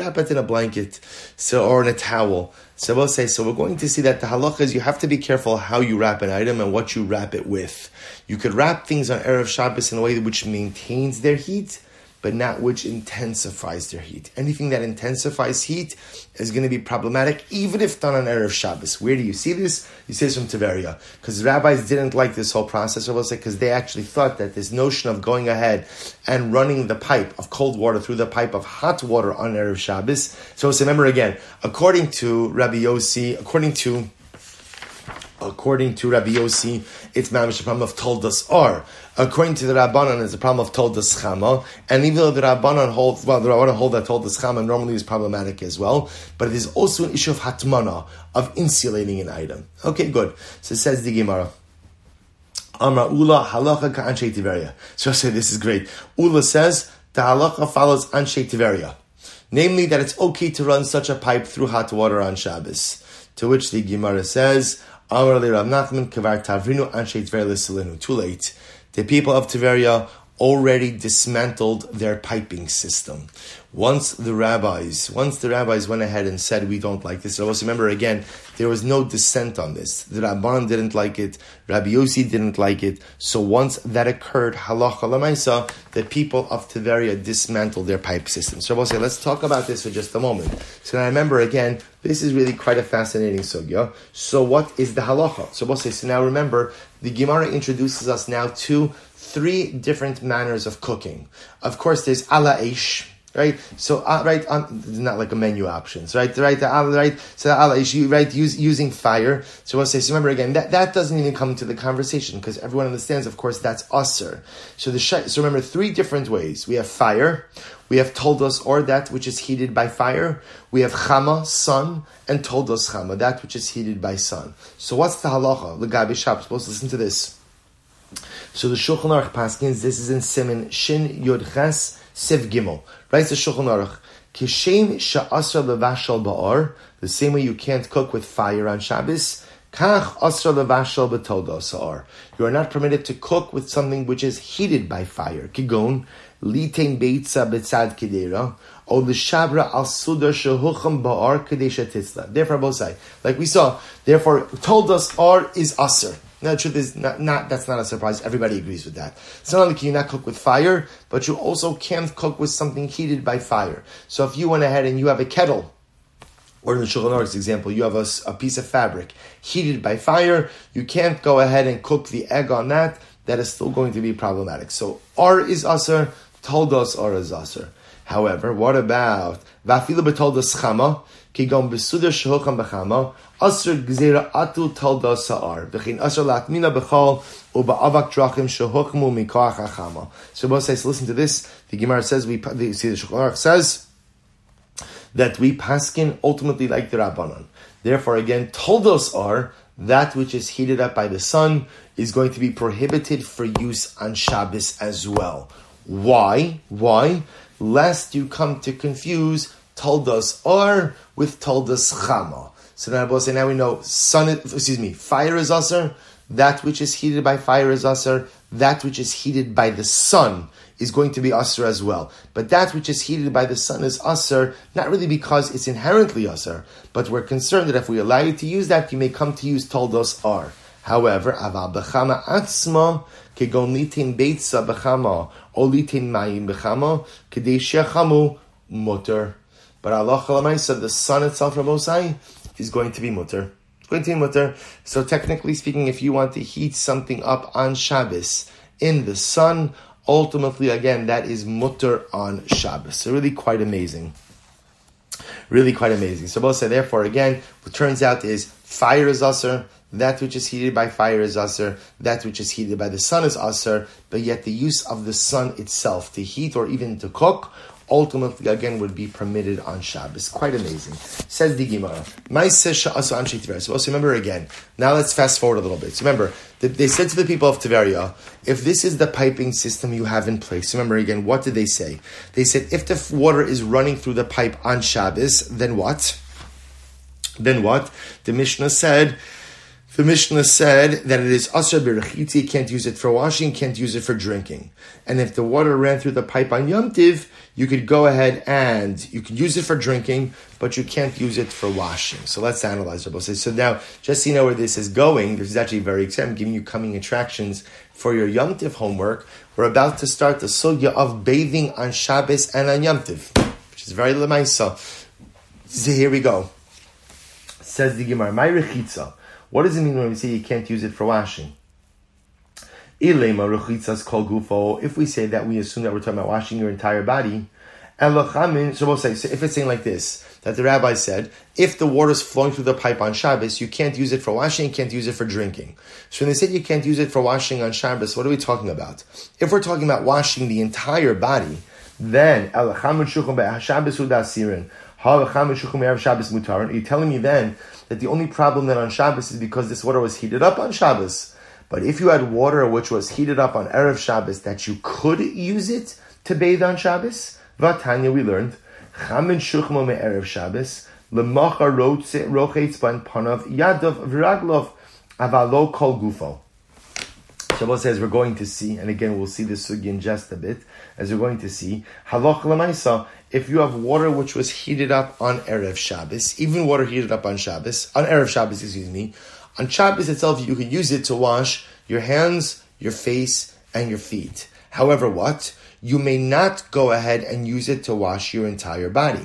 Or in a towel. So we'll say, so we're going to see that the halacha is you have to be careful how you wrap an item and what you wrap it with. You could wrap things on Erev Shabbos in a way which maintains their heat, but not which intensifies their heat. Anything that intensifies heat is going to be problematic, even if done on Erev Shabbos. Where do you see this? You see this from Tiveria. Because rabbis didn't like this whole process, I will say, because they actually thought that this notion of going ahead and running the pipe of cold water through the pipe of hot water on Erev Shabbos. So remember again, according to Rabbi Yossi, according to Rabbi Yossi, it's mamish a problem of toldas or. According to the Rabbanan, it's a problem of toldas chama. And even though the Rabbanan hold that toldas chama normally is problematic as well, but it is also an issue of hatmana, of insulating an item. Okay, good. So it says the Gemara. Amra Ula halacha ka anshe Tiveria. So I say this is great. Ula says the halacha follows anshe Tiveria, namely that it's okay to run such a pipe through hot water on Shabbos. To which the Gemara says, Amar le Rav Nachman kavar tavrinu anshe Tiveria l'silenu. Too late. The people of Tiveria already dismantled their piping system. Once the rabbis went ahead and said, we don't like this. So also remember again, there was no dissent on this. The Rabban didn't like it. Rabbi Yossi didn't like it. So once that occurred, halacha l'maisa, the people of Tiveria dismantled their pipe system. So we'll say, let's talk about this for just a moment. So now remember again, this is really quite a fascinating sugya. So what is the halacha? So we'll say, so now remember, the Gemara introduces us now to 3 different manners of cooking. Of course, there's ala eish, right? So, not like a menu options, right? So ala eish, right? Using fire. So we'll say, so remember again, that doesn't even come to the conversation because everyone understands, of course, that's aser. So remember 3 different ways. We have fire. We have toldos, or that which is heated by fire. We have chama, sun, and toldos chama, that which is heated by sun. So what's the halacha? L'gabi Shabbos. Supposed to listen to this. So the Shulchan Aruch paskins, this is in Siman Shin Yod Ches Siv Gimel. Writes the Shulchan Aruch, Kishem sha'asra levashal ba'ar, the same way you can't cook with fire on Shabbos, kach asra levashal b'toldos ha'ar. You are not permitted to cook with something which is heated by fire. Kigon, litein beitza betzad kedera, or the shabra al sudar shehucham ba'ar kadesha titzla. Therefore, both sides. Like we saw, therefore, toldos ar is aser. Now, the truth is, that's not a surprise. Everybody agrees with that. It's not only can you not cook with fire, but you also can't cook with something heated by fire. So if you went ahead and you have a kettle, or in the Shulchan Aruch's example, you have a piece of fabric heated by fire, you can't go ahead and cook the egg on that. That is still going to be problematic. So, or is aser, toldos or is aser. However, what about va'afilu b'toldos chama, kigon besuder shehucham b'chama, aser gzeira atu toldos sa'ar, v'chin aser latmina b'chol, u'ba'avak drachim shehuchmu mikoach hachama. So both says, listen to this. The Gemara says, the Shulchan Aruch says, that we paskin ultimately like the Rabbanan. Therefore, again, toldos are that which is heated up by the sun is going to be prohibited for use on Shabbos as well. Why? Lest you come to confuse toldos are with toldos chama. So now we know fire is aser. That which is heated by fire is aser. That which is heated by the sun is going to be aser as well. But that which is heated by the sun is aser, not really because it's inherently aser, but we're concerned that if we allow you to use that, you may come to use toldos are. However, aval b'chama atzma, kegon litin beitza b'chama, or litin mayim b'chama, kedei shechamu mutter. But Allah Chalamaisa, the sun itself, Rabosai, is going to be mutter. It's going to be mutter. So technically speaking, if you want to heat something up on Shabbos in the sun, ultimately, again, that is mutter on Shabbos. So really quite amazing. Really quite amazing. So both say, therefore, again, what turns out is fire is aser, that which is heated by fire is aser, that which is heated by the sun is aser, but yet the use of the sun itself to heat or even to cook, ultimately, again, would be permitted on Shabbos. Quite amazing. Says the Gemara. So also remember again, now let's fast forward a little bit. So remember, they said to the people of Tiberia, if this is the piping system you have in place, remember again, what did they say? They said, if the water is running through the pipe on Shabbos, then what? The Mishnah said that it is asher b'rechitzi, can't use it for washing, can't use it for drinking. And if the water ran through the pipe on Yom Tiv, you could go ahead and you could use it for drinking, but you can't use it for washing. So let's analyze it. So now, just so you know where this is going, this is actually very exciting. I'm giving you coming attractions for your Yom Tiv homework. We're about to start the sugya of bathing on Shabbos and on Yom Tiv, which is very lemaisa. So here we go. Says the Gemara, my rechitza. What does it mean when we say you can't use it for washing? If we say that, we assume that we're talking about washing your entire body. So we'll say, so if it's saying like this, that the rabbi said, if the water is flowing through the pipe on Shabbos, you can't use it for washing, you can't use it for drinking. So when they said you can't use it for washing on Shabbos, what are we talking about? If we're talking about washing the entire body, then are you telling me then that the only problem then on Shabbos is because this water was heated up on Shabbos? But if you had water which was heated up on Erev Shabbos, that you could use it to bathe on Shabbos? Vatanya, we learned, Chamin Shuchmo me Erev Shabbos, Lemacha Rochetz Ban Panav Yadav Viraglov Avalo Kol Gufo. Shabbos says we're going to see, and again we'll see this sugi in just a bit, as we're going to see, Halach Lamaisa, if you have water which was heated up on Erev Shabbos, even water heated up on Erev Shabbos, on Shabbos itself, you can use it to wash your hands, your face, and your feet. However, what? You may not go ahead and use it to wash your entire body.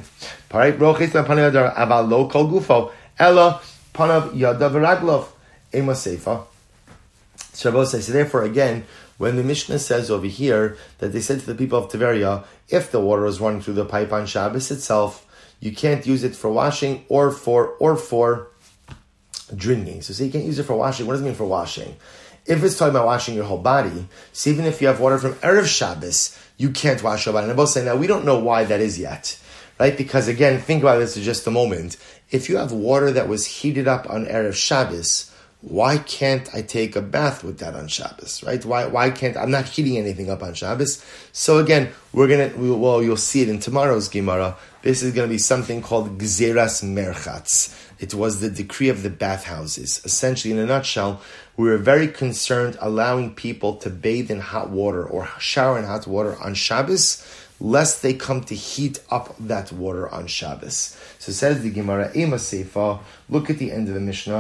Shabbos says, therefore, again, when the Mishnah says over here that they said to the people of Tiberia, if the water is running through the pipe on Shabbos itself, you can't use it for washing or for drinking. So you can't use it for washing. What does it mean for washing? If it's talking about washing your whole body, so even if you have water from Erev Shabbos, you can't wash your body. And I'm both saying, now we don't know why that is yet, right? Because again, think about this for just a moment. If you have water that was heated up on Erev Shabbos, why can't I take a bath with that on Shabbos, right? Why can't, I'm not heating anything up on Shabbos. So again, you'll see it in tomorrow's Gemara. This is going to be something called Gzeras Merchatz. It was the decree of the bathhouses. Essentially, in a nutshell, we were very concerned allowing people to bathe in hot water or shower in hot water on Shabbos, lest they come to heat up that water on Shabbos. So says the Gemara, Ema Seifa, look at the end of the Mishnah,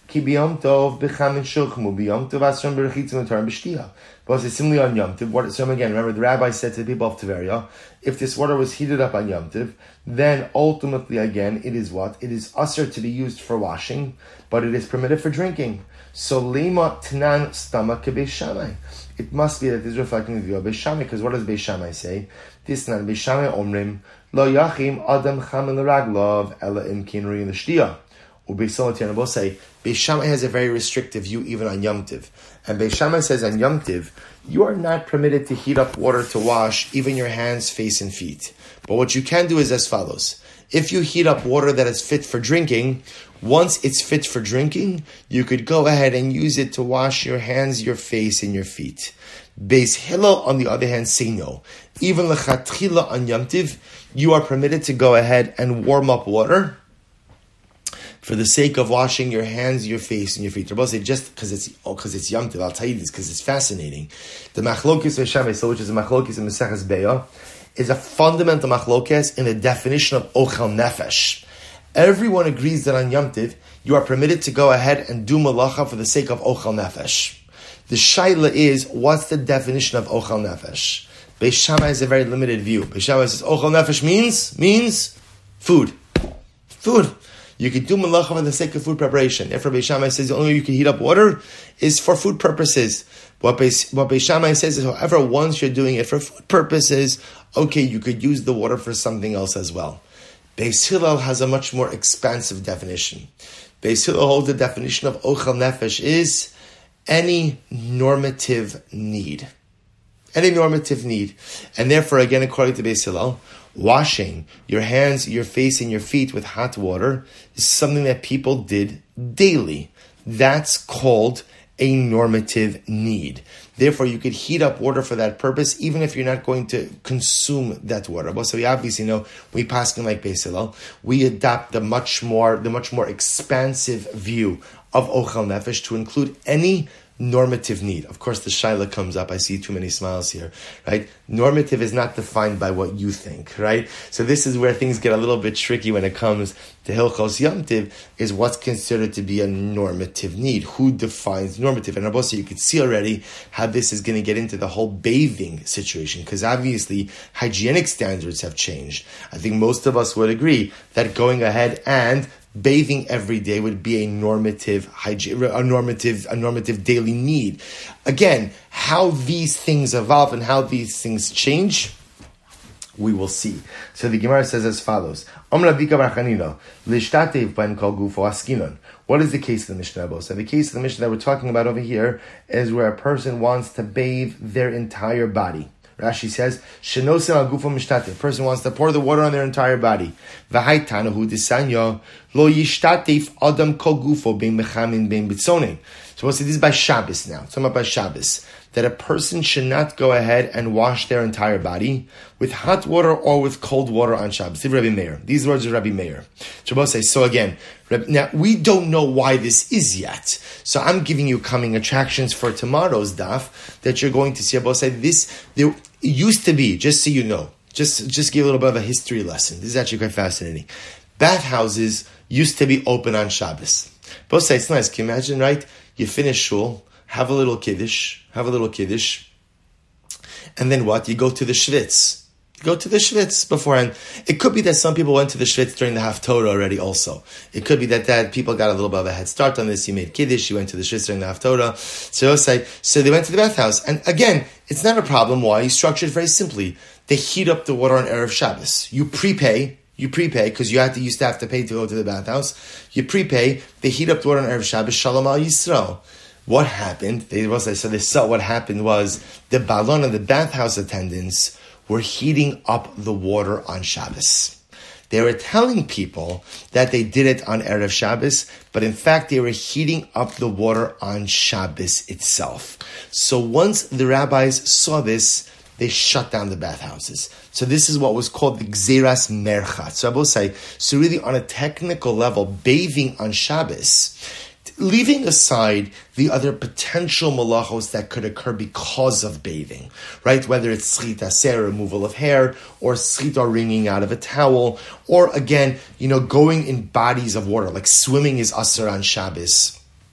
Ki b'yom tov b'chamin shulchmu b'yom tov asram b'rechitzim l'tarim b'shtiya. But it's similarly on Yom Tov. So again, remember the rabbi said to the people of Tiberia, if this water was heated up on Yom Tov, then ultimately again, it is what? It is usher to be used for washing, but it is permitted for drinking. So lema tnan stama kebeis Shammai. It must be that this is reflecting the view of Beis Shammai, because what does Beis Shammai say? This nan Beis Shammai omrim lo yachim adam chamin l'raglov ela im kinri in the shtiya. Ubeis both say Beis Shammai has a very restrictive view even on Yom Tov. And Beis Shammai says on Yom Tov, you are not permitted to heat up water to wash even your hands, face, and feet. But what you can do is as follows. If you heat up water that is fit for drinking, once it's fit for drinking, you could go ahead and use it to wash your hands, your face, and your feet. Beis Hillel, on the other hand, say no. Even lechatchila on Yom Tov, you are permitted to go ahead and warm up water for the sake of washing your hands, your face, and your feet. Rabbi say just because it's Yom Tov, I'll tell you this because it's fascinating. The machlokes of Shammai, which is a machlokes in Maseches Beah, is a fundamental machlokes in the definition of ochel nefesh. Everyone agrees that on Yom Tov, you are permitted to go ahead and do malacha for the sake of ochel nefesh. The shaila is, what's the definition of ochel nefesh? Beis Shammai has a very limited view. Beis Shammai says ochel nefesh means food. Food. You can do malacha for the sake of food preparation. If Rabbi Shammai says the only way you can heat up water is for food purposes. What Beis Shammai says is, however, once you're doing it for food purposes, okay, you could use the water for something else as well. Beis Hillel has a much more expansive definition. Beis Hillel holds the definition of ochel nefesh is any normative need. Any normative need. And therefore, again, according to Beis Hillel, washing your hands, your face, and your feet with hot water is something that people did daily. That's called a normative need. Therefore, you could heat up water for that purpose, even if you're not going to consume that water. But so we obviously know we paskin like Beis Hillel. We adopt the much more expansive view of ochel nefesh to include any normative need. Of course, the shaila comes up. I see too many smiles here, right? Normative is not defined by what you think, right? So this is where things get a little bit tricky when it comes to Hilchos Yom Tov, is what's considered to be a normative need. Who defines normative? And Rabbi, you could see already how this is going to get into the whole bathing situation, because obviously hygienic standards have changed. I think most of us would agree that going ahead and bathing every day would be a normative daily need. Again, how these things evolve and how these things change, we will see. So the Gemara says as follows: what is the case of the Mishnah? So the case of the Mishnah that we're talking about over here is where a person wants to bathe their entire body. Rashi says, "Shenosim al gufo mishtate." A person wants to pour the water on their entire body. V'haitanahu disanyo lo yishtatif adam kol gufo bein mechamin bein bitzonin. So we'll see this is by Shabbos now. It's talking about by Shabbos, that a person should not go ahead and wash their entire body with hot water or with cold water on Shabbos. Rabbi Meir. These words are Rabbi Meir. Shabbos says, so again, now we don't know why this is yet. So I'm giving you coming attractions for tomorrow's daf that you're going to see. Shabbos say this, there used to be, just so you know, just give a little bit of a history lesson. This is actually quite fascinating. Bathhouses used to be open on Shabbos. Both say it's nice. Can you imagine, right? You finish shul, have a little kiddush, and then what? You go to the shvitz. Go to the shvitz beforehand. It could be that some people went to the shvitz during the Haftorah already also. It could be that people got a little bit of a head start on this. You made kiddush, you went to the shvitz during the Haftorah. So they went to the bathhouse. And again, it's not a problem. Why? You structure it very simply. They heat up the water on Erev Shabbos. You prepay, because you used to have to pay to go to the bathhouse. You prepay, they heat up the water on Erev Shabbos, Shalom al Yisrael. What happened? What happened was the balon and the bathhouse attendants were heating up the water on Shabbos. They were telling people that they did it on Erev Shabbos, but in fact they were heating up the water on Shabbos itself. So once the rabbis saw this, they shut down the bathhouses. So this is what was called the Gzeras Merchat. So I will say, so really on a technical level, bathing on Shabbos, leaving aside the other potential malachos that could occur because of bathing, right? Whether it's schita aseh, removal of hair, or schita wringing out of a towel, or again, going in bodies of water, like swimming is asur on Shabbos.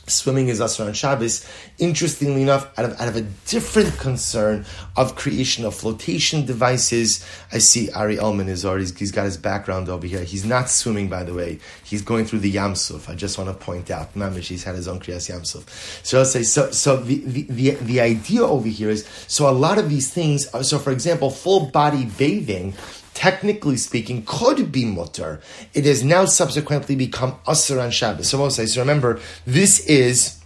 Swimming is asur on Shabbos. Interestingly enough, out of a different concern of creation of flotation devices. I see Ari Elman is already, he's got his background over here. He's not swimming, by the way. He's going through the Yam Suf. I just want to point out, Mamish, he's had his own Kriyas Yam Suf. So I'll say, so the idea over here is, so a lot of these things, so for example, full body bathing, technically speaking, could be mutter. It has now subsequently become asur on Shabbos. So I'll say, so remember, this is,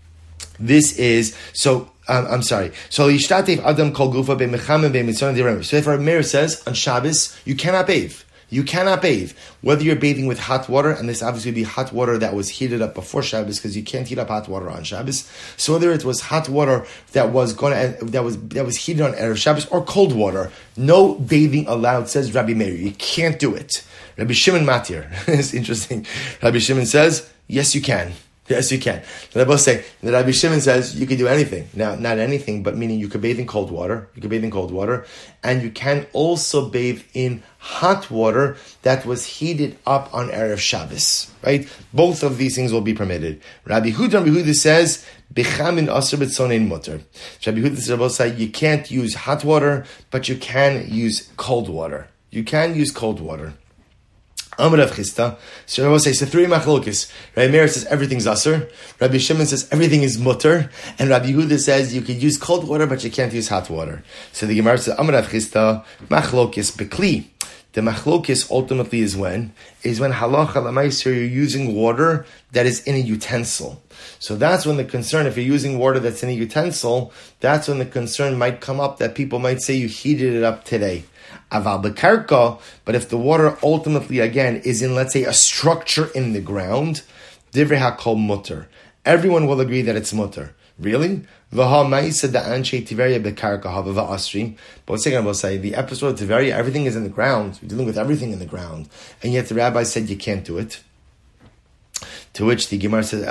so, I'm sorry. So Yishtatev Adam Kol Gufa Be'Mechamim Be'Mitzvah D'Remah. So if our Meir says, on Shabbos, you cannot bathe. You cannot bathe. Whether you're bathing with hot water, and this obviously would be hot water that was heated up before Shabbos, because you can't heat up hot water on Shabbos. So whether it was hot water that was heated on Erev Shabbos, or cold water, no bathing allowed, says Rabbi Meir. You can't do it. Rabbi Shimon Matir. It's interesting. Rabbi Shimon says, yes, you can. Yes, you can. They both say that Rabbi Shimon says you can do anything. Now, not anything, but meaning you could bathe in cold water. You could bathe in cold water, and you can also bathe in hot water that was heated up on Erev Shabbos. Right? Both of these things will be permitted. Rabbi Huda says Bechamin asur b'tzonein mutter. Rabbi Huda says you can't use hot water, but you can use cold water. You can use cold water. Amar Rav Chisda. So Rabbi says, so three machlokes. Rabbi Meir says everything's asur. Rabbi Shimon says everything is mutter. And Rabbi Yehuda says you can use cold water, but you can't use hot water. So the Gemara says, Amar Rav Chisda, machlokes bekli. The machlokes ultimately is when halacha l'maisir you're using water that is in a utensil. So that's when the concern, if you're using water that's in a utensil, that's when the concern might come up that people might say you heated it up today. Aval bekarka, but if the water ultimately, again, is in, let's say, a structure in the ground, divrei hakol mutter. Everyone will agree that it's mutter. Really? V'ha ma'isa da'anshe tiveria bekarka havava asri. But what's second, I will say, the episode of Tiveria, everything is in the ground. You're dealing with everything in the ground. And yet the rabbi said you can't do it. To which the Gemara says,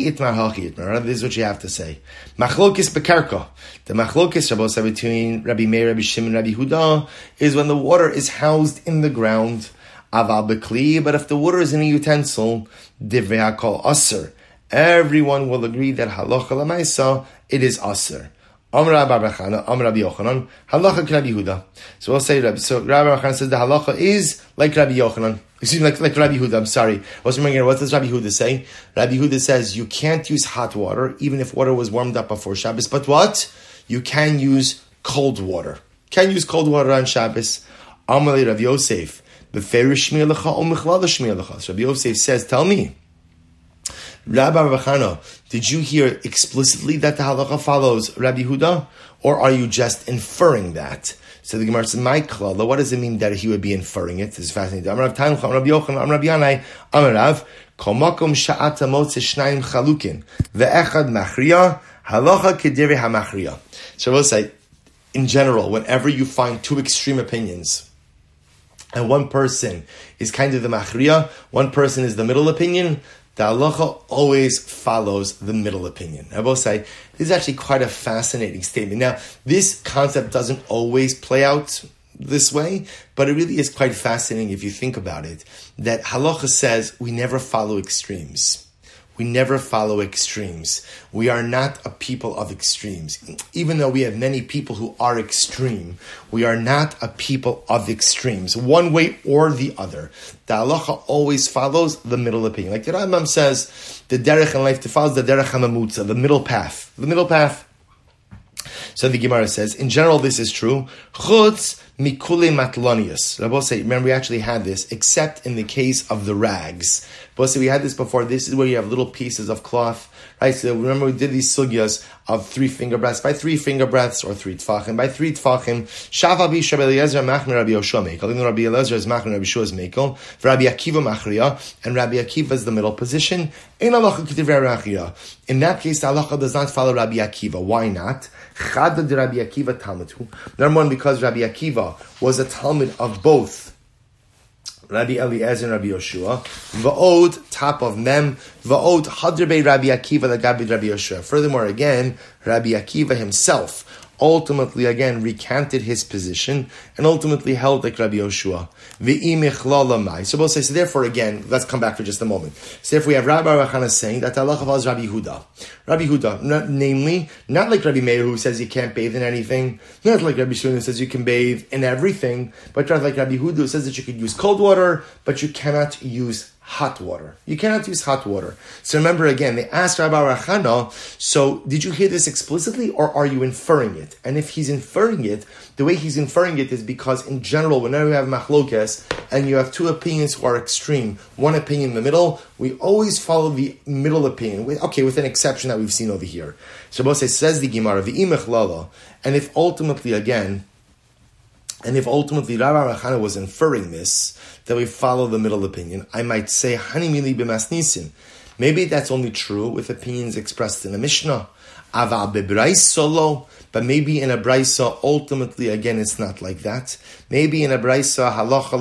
this is what you have to say. Machlokis bekarka. The machlokis, Rabbi said, between Rabbi Meir, Rabbi Shimon, Rabbi Huda, is when the water is housed in the ground. Aval bekli, but if the water is in a utensil, divrei hakol asur. Everyone will agree that halacha l'maisa, it is asur. Amar Rabbi Chana, Amar Rabbi Yochanan, halacha k'Rabbi Huda. So we'll say, so Rabbi Chana says the halacha is like Rabbi Yochanan. Excuse me, like Rabbi Huda, I'm sorry. What does Rabbi Huda say? Rabbi Huda says you can't use hot water, even if water was warmed up before Shabbos. But what? You can use cold water. Can use cold water on Shabbos. Amalei Rabbi Yosef, beferish shmir lecha o michlal shmir lecha. So Rabbi Yosef says, tell me, Rabbi Chana, did you hear explicitly that the halacha follows Rabbi Huda, or are you just inferring that? So the Gemara says, "My klala, what does it mean that he would be inferring it?" This is fascinating. Amar Rav Tancha, Amar Rabbi Yochanan, Amar Rabbi Yanai, Amar Rav, Kol makom sha'ata motze shnayim chalukin ve'echad machriya halacha k'direi hamachriya. So we'll say, in general, whenever you find two extreme opinions, and one person is kind of the machriya, one person is the middle opinion, the halacha always follows the middle opinion. I will say, this is actually quite a fascinating statement. Now, this concept doesn't always play out this way, but it really is quite fascinating if you think about it, that halacha says we never follow extremes. We never follow extremes. We are not a people of extremes. Even though we have many people who are extreme, we are not a people of extremes, one way or the other. The halacha always follows the middle opinion. Like the Rambam says, the derech in life follows the derech hamamutza, the middle path. The middle path. So the Gemara says, in general, this is true. Chutz mikule matlonius. Rabbi say, remember, we actually had this, except in the case of the rags. Rabbi say, we had this before. This is where you have little pieces of cloth, right? So remember, we did these sugyas of 3 finger breaths. By 3 finger breaths, or 3 tfachim. By 3 tfachim, Shava bi Rabbi Eliezer machmer Rabbi Yoshua mekel. Even though Rabbi Eliezer is machmer Rabbi Yoshua's mekel, for Rabbi Akiva machriya, and Rabbi Akiva is the middle position. In halacha k'divrei machriya. In that case, the halacha does not follow Rabbi Akiva. Why not? Chada de Rabbi Akiva Talmudu. Number one, because Rabbi Akiva was a Talmud of both Rabbi Eliezer and Rabbi Yoshua. Va'od, top of Mem. Va'od, Hadrabe Rabbi Akiva, the Gabi Rabbi Yoshua. Furthermore, again, Rabbi Akiva himself ultimately again recanted his position and ultimately held like Rabbi Yoshua. So both say, so therefore again, let's come back for just a moment. So therefore we have Rabbi Bar Chana saying that the halacha follows Rabbi Huda. Rabbi Huda, namely, not like Rabbi Meir who says you can't bathe in anything, not like Rabbi Shimon who says you can bathe in everything, but rather like Rabbi Huda who says that you could use cold water, but you cannot use hot water. You cannot use hot water. So remember again, they asked Rabbi Rachana, so did you hear this explicitly or are you inferring it? And if he's inferring it, the way he's inferring it is because in general, whenever you have machlokes and you have two opinions who are extreme, one opinion in the middle, we always follow the middle opinion. With an exception that we've seen over here. So Moshe says the Gemara, v'imech lala, and if ultimately Rabbi Rachana was inferring this, that we follow the middle opinion, I might say, Hanimili b'masnisin. Maybe that's only true with opinions expressed in a Mishnah. Aval bebraisa, but maybe in a braisa, ultimately, again, it's not like that. Maybe in a braisa, halacha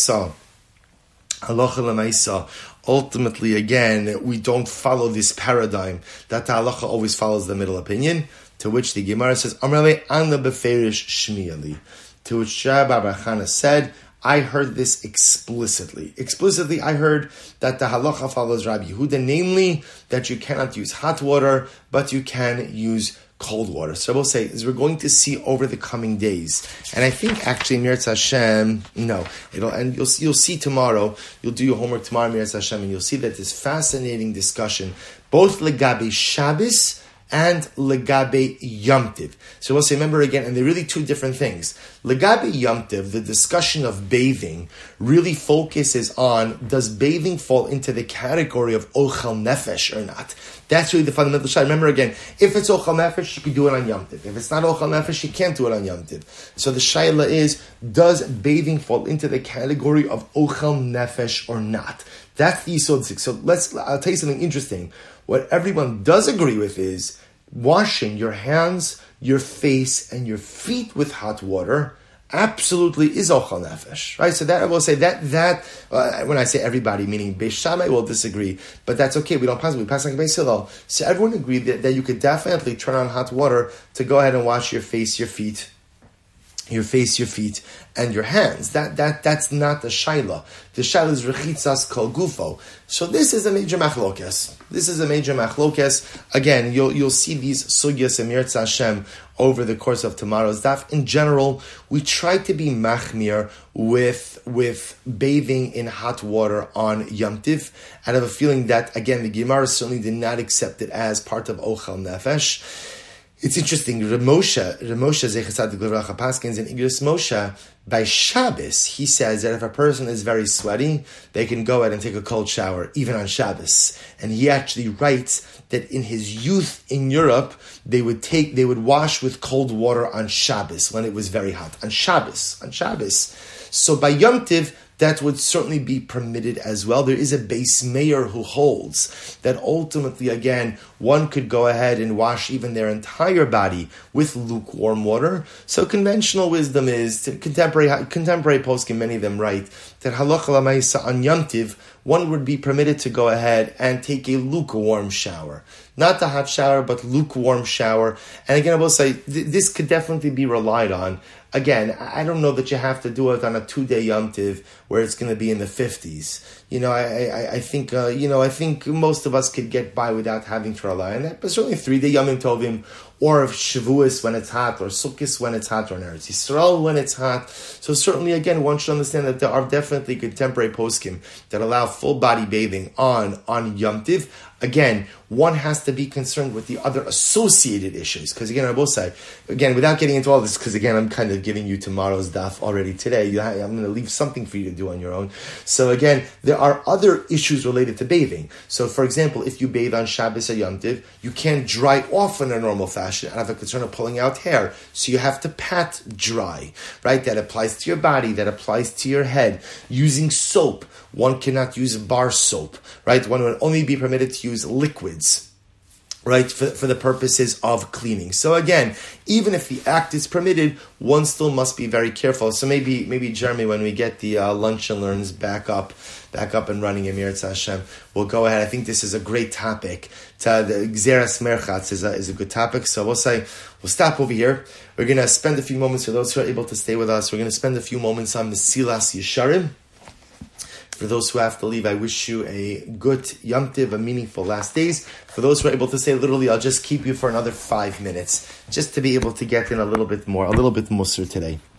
l'maisa, ultimately, again, we don't follow this paradigm that the halacha always follows the middle opinion, to which the Gemara says, Amrele anna beferish shmiyali. To which Rabbi Bar Chana said, I heard this explicitly. Explicitly, I heard that the halacha follows Rabbi Yehuda, namely that you cannot use hot water, but you can use cold water. So I will say, as we're going to see over the coming days, and I think actually Mirz Hashem, and you'll see tomorrow, you'll do your homework tomorrow, Mirz Hashem, and you'll see that this fascinating discussion, both legabe Shabbos and legabe Yom Tiv. So we'll say, remember again, and they're really two different things. Legabe Yom Tiv, the discussion of bathing, really focuses on, does bathing fall into the category of Ochel Nefesh or not? That's really the fundamental shayla. Remember again, if it's Ochel Nefesh, you can do it on Yom Tiv. If it's not Ochel Nefesh, you can't do it on Yom Tiv. So the shayla is, does bathing fall into the category of Ochel Nefesh or not? That's the Yisod 6. So I'll tell you something interesting. What everyone does agree with is washing your hands, your face, and your feet with hot water absolutely is ochel nefesh, right? So that I will say that when I say everybody, meaning Beis Shammai will disagree, but that's okay. We don't pass like Beis Hillel. So everyone agreed that you could definitely turn on hot water to go ahead and wash your face, your feet, and your hands. That's not the shaila. The shaila is rechitzas kol gufo. So this is a major machlokes. Again, you'll see these sugyas and Mirz Hashem over the course of tomorrow's daf. In general, we try to be machmir with bathing in hot water on Yom Tiv. I have a feeling that, again, the Gemara certainly did not accept it as part of Ochel Nefesh. It's interesting, Ramosha Zechasadik Levracha Paskins in Igros Moshe, by Shabbos, he says that if a person is very sweaty, they can go out and take a cold shower, even on Shabbos. And he actually writes that in his youth in Europe, they would wash with cold water on Shabbos when it was very hot. On Shabbos. So by Yom Tiv, that would certainly be permitted as well. There is a Beis Meir who holds that ultimately, again, one could go ahead and wash even their entire body with lukewarm water. So conventional wisdom is, contemporary poskim, many of them write, that halacha l'maisa on Yom Tiv, one would be permitted to go ahead and take a lukewarm shower. Not the hot shower, but lukewarm shower. And again, I will say, this could definitely be relied on. Again, I don't know that you have to do it on a 2-day Yom Tiv where it's going to be in the 50s. I think most of us could get by without having to rely on that. But certainly 3-day Yom Tovim, or Shavuos when it's hot, or Sukkot when it's hot, or Eretz Yisrael when it's hot. So certainly, again, one should understand that there are definitely contemporary poskim that allow full body bathing on Yom Tiv. Again, one has to be concerned with the other associated issues. Because again, I will say, again, without getting into all this, because again, I'm kind of giving you tomorrow's daf already today. I'm going to leave something for you to do on your own. So again, there are other issues related to bathing. So for example, if you bathe on Shabbos or Yom Tiv, you can't dry off in a normal fashion and have a concern of pulling out hair. So you have to pat dry, right? That applies to your body, that applies to your head. Using soap, one cannot use bar soap, right? One would only be permitted to use liquids. right, for the purposes of cleaning. So again, even if the act is permitted, one still must be very careful. So maybe Jeremy, when we get the Lunch and Learns back up and running in Mirat Hashem, we'll go ahead. I think this is a great topic. The Gzeras Merchatz is a good topic. So we'll stop over here. We're going to spend a few moments, for those who are able to stay with us, we're going to spend a few moments on Mesilas Yesharim. For those who have to leave, I wish you a good Yom Tov, a meaningful last days. For those who are able to stay, literally, I'll just keep you for another 5 minutes, just to be able to get in a little bit more Musar today.